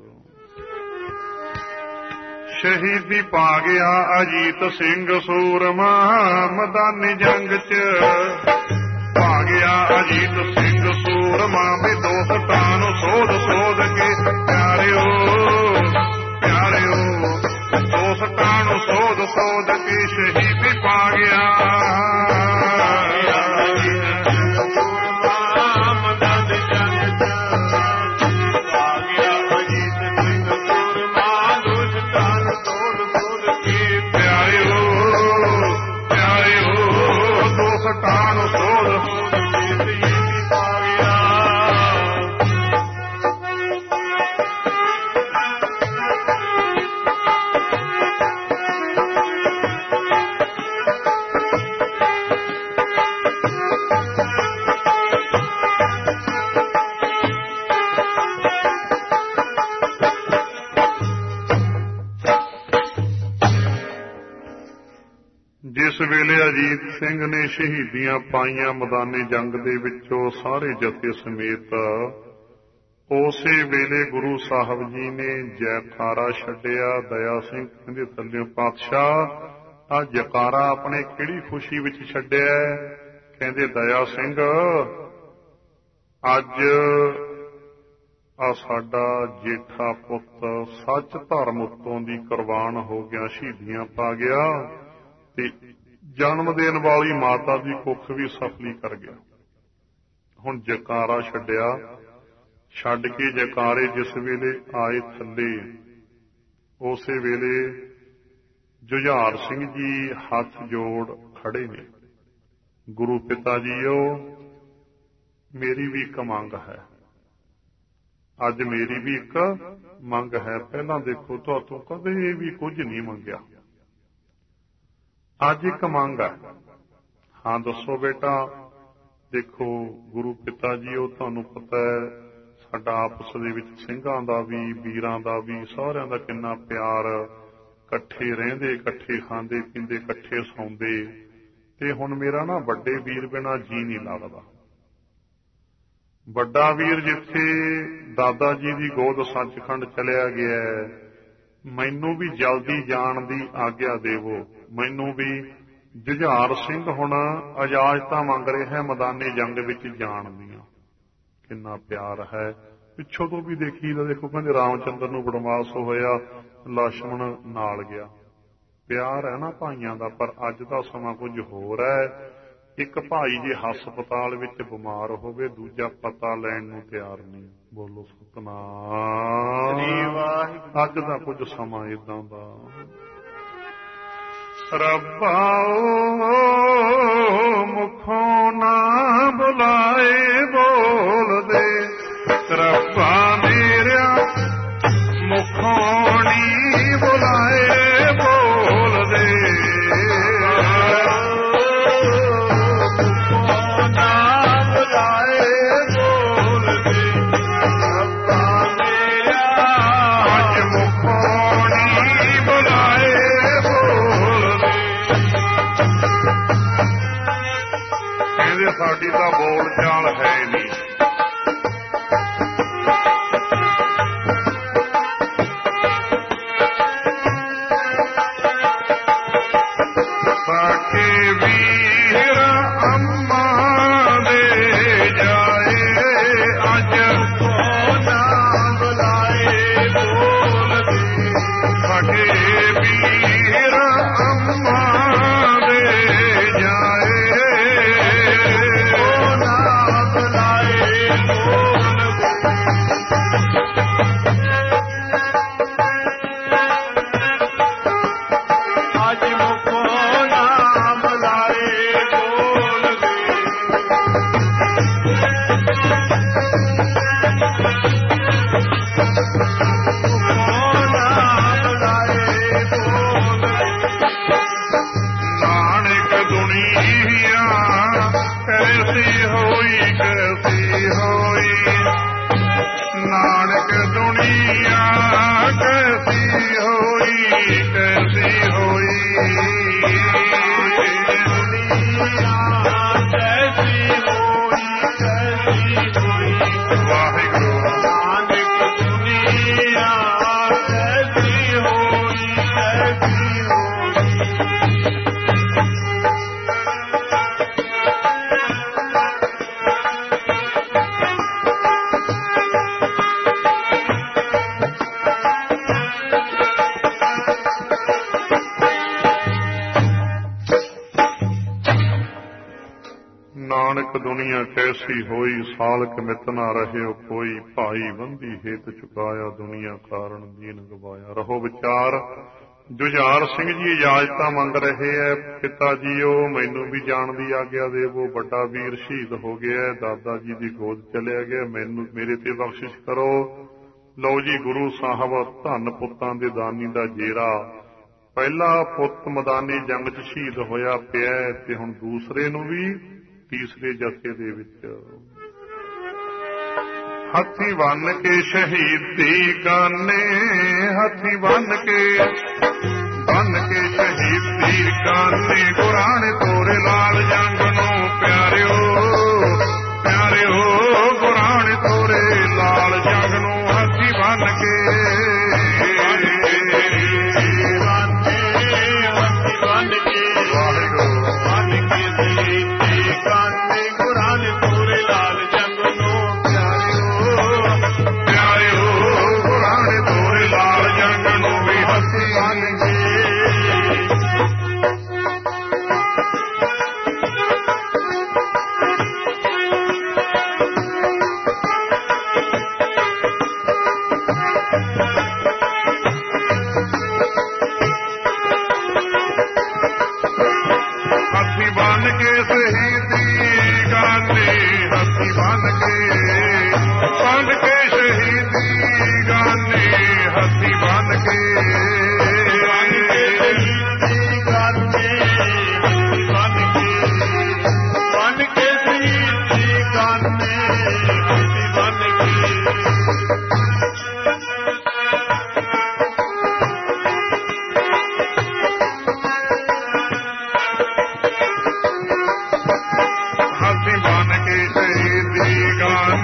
शहीदी पा गया। अजीत सिंह सूरमा मैदाने जंग च पा गया। अजीत सिंह सूरमा में दो सतान सोध सोध के, प्यारिओ प्यारिओ दो सतान सोध सोध के शहीदी पा गया। जिस वेले अजीत सिंह ने शहीदियां पाईयां मैदाने जंग दे विचों सारे जथे समेत, उसे वेले गुरु साहब जी ने जयकारा छड्डिया। दया सिंह कहंदे थल्लियों, पातशाह आ जयकारा अपने किहड़ी खुशी विच छड्डिया? कहंदे दया सिंह अज आ साडा जेठा पुत सच धर्म उत्तों दी कुर्बान हो गया, शहीदियां पा गया ते जन्म देन वाली माता की कुख भी सफली कर गया। हुण जयकारा छड्डिया, छड्ड के जयकारे जिस वेले आए थल्ले, उसे वेले जुझार सिंह जी हाथ जोड़ खड़े ने। गुरु पिता जीओ, मेरी भी एक मंग है, अज मेरी भी एक मंग है। पहला देखो तुहातों कदे भी कुछ नहीं मंगया, अज एक मंग है। हाँ दसो बेटा। देखो गुरु पिता जी, वो तुहानूं पता है ਸਾਡਾ ਆਪਸ ਦੇ ਵਿੱਚ ਸਿੰਘਾਂ ਦਾ ਵੀ ਵੀਰਾਂ ਦਾ ਵੀ ਸਾਰਿਆਂ ਦਾ ਕਿੰਨਾ ਪਿਆਰ, ਇਕੱਠੇ ਰਹਿੰਦੇ, ਇਕੱਠੇ ਖਾਂਦੇ ਪੀਂਦੇ, ਇਕੱਠੇ ਸੌਂਦੇ। ਤੇ ਹੁਣ ਮੇਰਾ ਨਾ ਵੱਡੇ ਵੀਰ ਬਿਨਾਂ ਜੀ ਨਹੀਂ ਲੱਗਦਾ। ਵੱਡਾ ਵੀਰ ਜਿੱਥੇ ਦਾਦਾ ਜੀ ਦੀ ਗੋਦ ਸੱਚਖੰਡ ਚਲਿਆ ਗਿਆ, ਮੈਨੂੰ ਵੀ ਜਲਦੀ ਜਾਣ ਦੀ ਆਗਿਆ ਦੇਵੋ। ਮੈਨੂੰ ਵੀ ਜੁਝਾਰ ਸਿੰਘ ਹੁਣ ਇਜਾਜ਼ਤਾਂ ਮੰਗ ਰਿਹਾ ਮੈਦਾਨੇ ਜੰਗ ਵਿੱਚ ਜਾਣ ਦੀਆਂ। ਕਿੰਨਾ ਪਿਆਰ ਹੈ। ਪਿੱਛੋਂ ਤੋਂ ਵੀ ਦੇਖੀ ਤਾਂ ਦੇਖੋ, ਕਹਿੰਦੇ ਰਾਮਚੰਦਰ ਨੂੰ ਬਨਵਾਸ ਹੋਇਆ, ਲਛਮਣ ਨਾਲ ਗਿਆ। ਪਿਆਰ ਹੈ ਨਾ ਭਾਈਆਂ ਦਾ। ਪਰ ਅੱਜ ਦਾ ਸਮਾਂ ਕੁਝ ਹੋਰ ਹੈ। ਇੱਕ ਭਾਈ ਜੇ ਹਸਪਤਾਲ ਵਿੱਚ ਬਿਮਾਰ ਹੋਵੇ, ਦੂਜਾ ਪਤਾ ਲੈਣ ਨੂੰ ਤਿਆਰ ਨਹੀਂ। ਬੋਲੋ ਸਤਿਨਾਮ। ਅੱਜ ਦਾ ਕੁਝ ਸਮਾਂ ਏਦਾਂ ਦਾ। ਰੱਬਾਓ ਮੁਖੋਂ ਨਾ ਬੁਲਾਏ ਬੋਲਦੇ, ਰੱਬਾ ਮੇਰਿਆ ਮੁਖੋਂ ਨੀ ਬੁਲਾਏ ਬੋਲਦੇ। ਸਾਡੀ ਤਾਂ ਬੋਲ ਚਾਲ ਹੈ ਨਹੀਂ। ਸਾਡੇ ਵੀਰ ਅੰਮਾ ਦੇ ਜਾਏ, ਅੱਜ ਨਾ ਬੁਲਾਏ ਬੋਲਦੇ। ਸਾਡੇ ਵੀਰ ਅੰਮਾ ਦੇ ਜਾਏ, ਦੁਨੀਆ ਕੈਸੀ ਹੋਈ, ਸਾਲਕ ਮਿਤ ਨਾ ਰਹਿਓ ਕੋਈ, ਭਾਈ ਬੰਦੀ ਹੇਤ ਚੁਕਾਇਆ, ਦੁਨੀਆ ਕਾਰਨ ਦੀਨ ਗਵਾਇਆ। ਰਹੋ ਵਿਚਾਰ। ਜੁਝਾਰ ਸਿੰਘ ਜੀ ਇਜਾਜ਼ਤਾਂ ਮੰਗ ਰਹੇ ਹੈ। ਪਿਤਾ ਜੀਓ ਮੈਨੂੰ ਵੀ ਜਾਣ ਦੀ ਆਗਿਆ ਦੇਵੋ। ਵੱਡਾ ਵੀਰ ਸ਼ਹੀਦ ਹੋ ਗਿਆ, ਦਾਦਾ ਜੀ ਦੀ ਗੋਦ ਚਲਿਆ ਗਿਆ, ਮੈਨੂੰ ਮੇਰੇ ਤੇ ਬਖਸ਼ਿਸ਼ ਕਰੋ। ਲਓ ਜੀ ਗੁਰੂ ਸਾਹਿਬ ਧੰਨ ਪੁੱਤਾਂ ਦੇ ਦਾਨੀ ਦਾ ਜੇਰਾ। ਪਹਿਲਾ ਪੁੱਤ ਮੈਦਾਨੀ ਜੰਗ 'ਚ ਸ਼ਹੀਦ ਹੋਇਆ ਪਿਆ ਤੇ ਹੁਣ ਦੂਸਰੇ ਨੂੰ ਵੀ ਤੀਸਰੇ ਜਥੇ ਦੇ ਵਿੱਚ ਹੱਥੀ ਬੰਨ ਕੇ ਸ਼ਹੀਦੀ ਕਰਨੇ, ਹੱਥੀ ਬੰਨ ਕੇ ਬੰਨ ਕੇ ਸ਼ਹੀਦੀ ਕਰਨੇ। ਗੁਰਾਣੇ ਤੋਰੇ ਲਾਲ ਜੰਗ ਨੂੰ ਪਿਆਰਿਓ, ਪਿਆਰਿਓ ਗੁਰਾਣੇ ਤੋਰੇ ਲਾਲ ਜੰਗ ਨੂੰ ਹੱਥੀ ਬੰਨ ਕੇ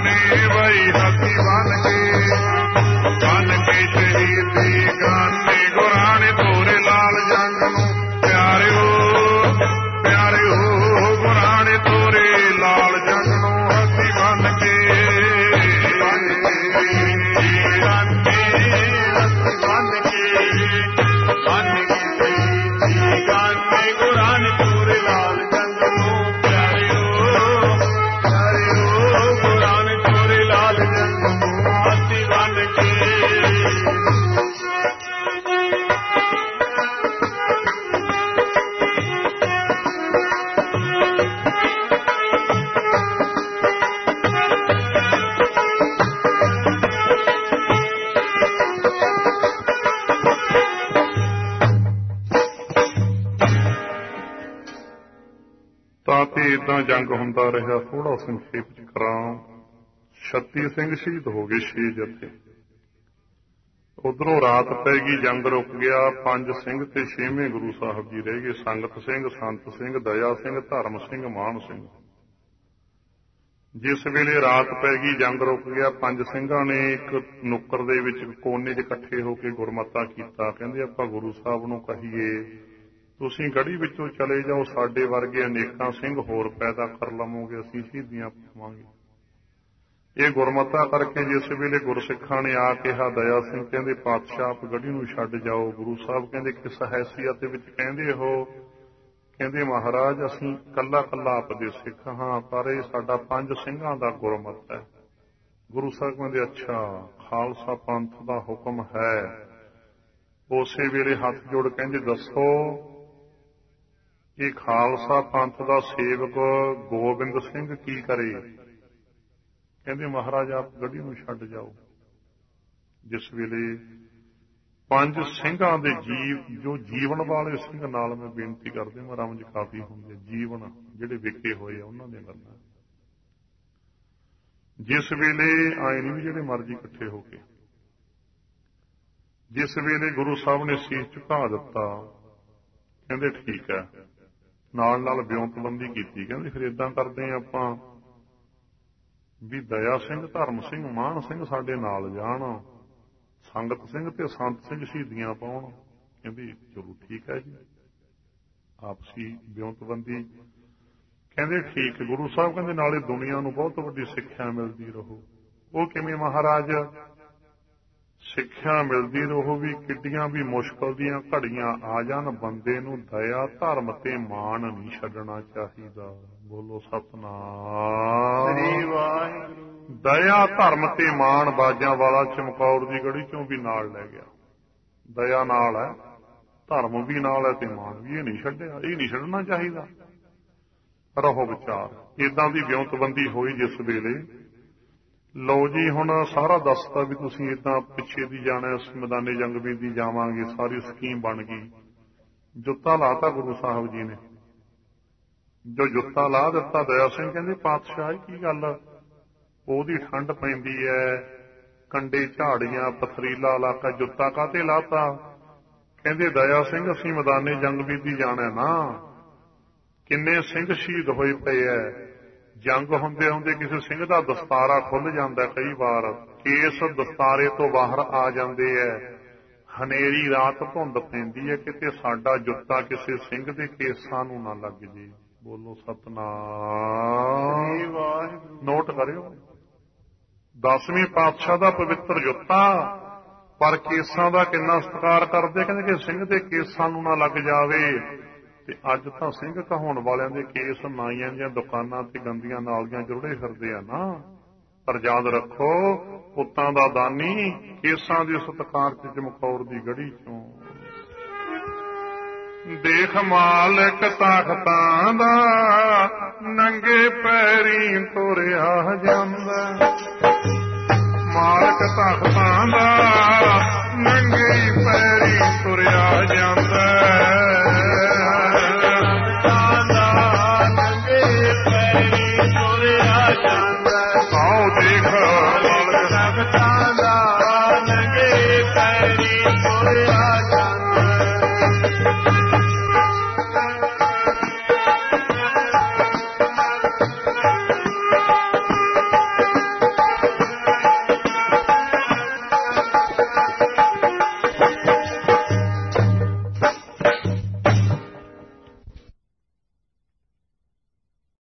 ਨੇ ਬਈ ਹਾਥੀ ਬਣ ਕੇ ਬਣ ਕੇ ਸ਼ਹੀਦੀ ਗਾਨੇ ਗੁਰਾਂ ਨੇ ਤੋਰੇ ਲਾਲ ਜੰਗ ਨੂੰ ਪਿਆਰਿਓ ਪਿਆਰਿਓ ਗੁਰਾਂ ਨੇ ਤੋਰੇ ਲਾਲ ਜੰਗ ਨੂੰ ਹਾਥੀ ਬਣ ਕੇ ਇਦਾਂ ਜੰਗ ਹੁੰਦਾ ਰਿਹਾ। ਥੋੜਾ ਸੰਖੇਪ ਚ ਕਰਾਂ। ਛੱਤੀ ਸਿੰਘ ਸ਼ਹੀਦ ਹੋ ਗਏ, ਛੇ ਜਥੇ। ਉਧਰੋਂ ਰਾਤ ਪੈ ਗਈ, ਜੰਗ ਰੁਕ ਗਿਆ। ਪੰਜ ਸਿੰਘ ਤੇ ਛੇਵੇਂ ਗੁਰੂ ਸਾਹਿਬ ਜੀ ਰਹਿ ਗਏ, ਸੰਗਤ ਸਿੰਘ, ਸੰਤ ਸਿੰਘ, ਦਇਆ ਸਿੰਘ, ਧਰਮ ਸਿੰਘ, ਮਾਨ ਸਿੰਘ। ਜਿਸ ਵੇਲੇ ਰਾਤ ਪੈ ਗਈ, ਜੰਗ ਰੁਕ ਗਿਆ, ਪੰਜ ਸਿੰਘਾਂ ਨੇ ਇੱਕ ਨੁੱਕਰ ਦੇ ਵਿੱਚ ਕੋਨੇ 'ਚ ਇਕੱਠੇ ਹੋ ਕੇ ਗੁਰਮਤਾ ਕੀਤਾ। ਕਹਿੰਦੇ ਆਪਾਂ ਗੁਰੂ ਸਾਹਿਬ ਨੂੰ ਕਹੀਏ ਤੁਸੀਂ ਗੜੀ ਵਿੱਚੋਂ ਚਲੇ ਜਾਓ, ਸਾਡੇ ਵਰਗੇ ਅਨੇਕਾਂ ਸਿੰਘ ਹੋਰ ਪੈਦਾ ਕਰ ਲਵੋਗੇ, ਅਸੀਂ ਸ਼ਹੀਦੀਆਂ ਪਾਵਾਂਗੇ। ਇਹ ਗੁਰਮਤਾ ਕਰਕੇ ਜਿਸ ਵੇਲੇ ਗੁਰਸਿੱਖਾਂ ਨੇ ਆ ਕਿਹਾ, ਦਇਆ ਸਿੰਘ ਕਹਿੰਦੇ ਪਾਤਸ਼ਾਹ ਆਪ ਗੜੀ ਨੂੰ ਛੱਡ ਜਾਓ। ਗੁਰੂ ਸਾਹਿਬ ਕਹਿੰਦੇ ਕਿਸ ਹੈਸੀਅਤ ਦੇ ਵਿੱਚ ਕਹਿੰਦੇ ਹੋ? ਕਹਿੰਦੇ ਮਹਾਰਾਜ ਅਸੀਂ ਕੱਲਾ ਕੱਲਾ ਆਪ ਦੇ ਸਿੱਖ ਹਾਂ, ਪਰ ਇਹ ਸਾਡਾ ਪੰਜ ਸਿੰਘਾਂ ਦਾ ਗੁਰਮਤ ਹੈ। ਗੁਰੂ ਸਾਹਿਬ ਕਹਿੰਦੇ ਅੱਛਾ, ਖਾਲਸਾ ਪੰਥ ਦਾ ਹੁਕਮ ਹੈ। ਉਸੇ ਵੇਲੇ ਹੱਥ ਜੋੜ ਕਹਿੰਦੇ ਦੱਸੋ ਇਹ ਖਾਲਸਾ ਪੰਥ ਦਾ ਸੇਵਕ ਗੋਬਿੰਦ ਸਿੰਘ ਕੀ ਕਰੇ? ਕਹਿੰਦੇ ਮਹਾਰਾਜ ਆਪ ਗੱਡੀ ਨੂੰ ਛੱਡ ਜਾਓ। ਜਿਸ ਵੇਲੇ ਪੰਜ ਸਿੰਘਾਂ ਦੇ ਜੀਵ ਜੋ ਜੀਵਨ ਵਾਲੇ ਸਿੰਘ ਨਾਲ ਮੈਂ ਬੇਨਤੀ ਕਰਦੇ ਹਾਂ, ਰਮਜ ਕਾਫੀ ਹੁੰਦੇ, ਜੀਵਨ ਜਿਹੜੇ ਵਿਕੇ ਹੋਏ ਆ ਉਹਨਾਂ ਦੀਆਂ ਗੱਲਾਂ। ਜਿਸ ਵੇਲੇ ਆਏ ਨਹੀਂ ਵੀ ਜਿਹੜੇ ਮਰਜ਼ੀ ਇਕੱਠੇ ਹੋ ਕੇ, ਜਿਸ ਵੇਲੇ ਗੁਰੂ ਸਾਹਿਬ ਨੇ ਸੀਸ ਝੁਕਾ ਦਿੱਤਾ, ਕਹਿੰਦੇ ਠੀਕ ਹੈ, ਨਾਲ ਨਾਲ ਵਿਉਂਤਬੰਦੀ ਕੀਤੀ। ਕਹਿੰਦੇ ਫਿਰ ਏਦਾਂ ਕਰਦੇ ਹਾਂ ਆਪਾਂ ਵੀ ਦਇਆ ਸਿੰਘ, ਧਰਮ ਸਿੰਘ, ਮਾਨ ਸਿੰਘ ਸਾਡੇ ਨਾਲ ਜਾਣ, ਸੰਗਤ ਸਿੰਘ ਤੇ ਸੰਤ ਸਿੰਘ ਸ਼ਹੀਦੀਆਂ ਪਾਉਣ। ਕਹਿੰਦੇ ਚਲੋ ਠੀਕ ਹੈ ਜੀ, ਆਪਸੀ ਵਿਉਂਤਬੰਦੀ। ਕਹਿੰਦੇ ਠੀਕ। ਗੁਰੂ ਸਾਹਿਬ ਕਹਿੰਦੇ ਨਾਲੇ ਦੁਨੀਆ ਨੂੰ ਬਹੁਤ ਵੱਡੀ ਸਿੱਖਿਆ ਮਿਲਦੀ ਰਹੂ। ਉਹ ਕਿਵੇਂ ਮਹਾਰਾਜ? ਸਿੱਖਿਆ ਮਿਲਦੀ ਰਹੂ ਵੀ ਕਿੱਡੀਆਂ ਵੀ ਮੁਸ਼ਕਲ ਦੀਆਂ ਘੜੀਆਂ ਆ ਜਾਣ, ਬੰਦੇ ਨੂੰ ਦਇਆ, ਧਰਮ ਤੇ ਮਾਣ ਨਹੀਂ ਛੱਡਣਾ ਚਾਹੀਦਾ। ਬੋਲੋ ਸਤਿਨਾਮ ਸ੍ਰੀ ਵਾਹਿਗੁਰੂ। ਦਇਆ, ਧਰਮ ਤੇ ਮਾਣ ਬਾਜਾਂ ਵਾਲਾ ਚਮਕੌਰ ਦੀ ਗੜੀ ਚੋਂ ਵੀ ਨਾਲ ਲੈ ਗਿਆ। ਦਇਆ ਨਾਲ ਹੈ, ਧਰਮ ਵੀ ਨਾਲ ਹੈ ਤੇ ਮਾਣ ਵੀ। ਇਹ ਨਹੀਂ ਛੱਡਿਆ, ਇਹ ਨਹੀਂ ਛੱਡਣਾ ਚਾਹੀਦਾ। ਰਹੋ ਵਿਚਾਰ। ਏਦਾਂ ਦੀ ਵਿਉਂਤਬੰਦੀ ਹੋਈ ਜਿਸ ਵੇਲੇ। ਲਓ ਜੀ ਹੁਣ ਸਾਰਾ ਦੱਸਤਾ ਵੀ ਤੁਸੀਂ ਏਦਾਂ ਪਿੱਛੇ ਦੀ ਜਾਣਾ, ਮੈਦਾਨੇ ਜੰਗ ਵੀ ਦੀ ਜਾਵਾਂਗੇ, ਸਾਰੀ ਸਕੀਮ ਬਣ ਗਈ। ਜੁੱਤਾ ਲਾਤਾ ਗੁਰੂ ਸਾਹਿਬ ਜੀ ਨੇ। ਜੋ ਜੁੱਤਾ ਲਾ ਦਿੱਤਾ, ਦਇਆ ਸਿੰਘ ਕਹਿੰਦੇ ਪਾਤਸ਼ਾਹ ਕੀ ਗੱਲ? ਉਹਦੀ ਠੰਡ ਪੈਂਦੀ ਹੈ, ਕੰਡੇ ਝਾੜੀਆਂ, ਪਥਰੀਲਾ ਇਲਾਕਾ, ਜੁੱਤਾ ਕਾਹਤੇ ਲਾਤਾ? ਕਹਿੰਦੇ ਦਇਆ ਸਿੰਘ ਅਸੀਂ ਮੈਦਾਨੇ ਜੰਗ ਵੀ ਦੀ ਜਾਣਾ ਨਾ, ਕਿੰਨੇ ਸਿੰਘ ਸ਼ਹੀਦ ਹੋਏ ਪਏ ਐ। ਜੰਗ ਹੁੰਦੇ ਹੁੰਦੇ ਕਿਸੇ ਸਿੰਘ ਦਾ ਦਸਤਾਰਾ ਖੁੱਲ ਜਾਂਦਾ, ਕਈ ਵਾਰ ਕੇਸ ਦਸਤਾਰੇ ਤੋਂ ਬਾਹਰ ਆ ਜਾਂਦੇ ਐ। ਹਨੇਰੀ ਰਾਤ ਧੁੰਦ ਪੈਂਦੀ ਹੈ, ਕਿਤੇ ਸਾਡਾ ਜੁੱਤਾ ਕਿਸੇ ਸਿੰਘ ਦੇ ਕੇਸਾਂ ਨੂੰ ਨਾ ਲੱਗ ਜੇ। ਬੋਲੋ ਸਤਿਨਾਮ। ਨੋਟ ਕਰਿਓ, ਦਸਵੇਂ ਪਾਤਸ਼ਾਹ ਦਾ ਪਵਿੱਤਰ ਜੁੱਤਾ, ਪਰ ਕੇਸਾਂ ਦਾ ਕਿੰਨਾ ਸਤਿਕਾਰ ਕਰਦੇ। ਕਹਿੰਦੇ ਕਿ ਸਿੰਘ ਦੇ ਕੇਸਾਂ ਨੂੰ ਨਾ ਲੱਗ ਜਾਵੇ। ਤੇ ਅੱਜ ਤਾਂ ਸਿੰਘ ਕਹਾਉਣ ਵਾਲਿਆਂ ਦੇ ਕੇਸ ਨਾਈਆਂ ਦੀਆਂ ਦੁਕਾਨਾਂ ਤੇ ਗੰਦੀਆਂ ਨਾਲੀਆਂ ਜੁੜੇ ਫਿਰਦੇ ਆ ਨਾ। ਪਰ ਯਾਦ ਰੱਖੋ, ਪੁੱਤਾਂ ਦਾ ਦਾਨੀ ਕੇਸਾਂ ਦੇ ਸਤਿਕਾਰ ਚ ਚਮਕੌਰ ਦੀ ਗੜੀ ਚੋਂ। ਦੇਖ ਮਾਲਕ ਤਖਤਾਂ ਦਾ ਨੰਗੇ ਪੈਰੀਂ ਤੁਰਿਆ ਜਾਂਦਾ,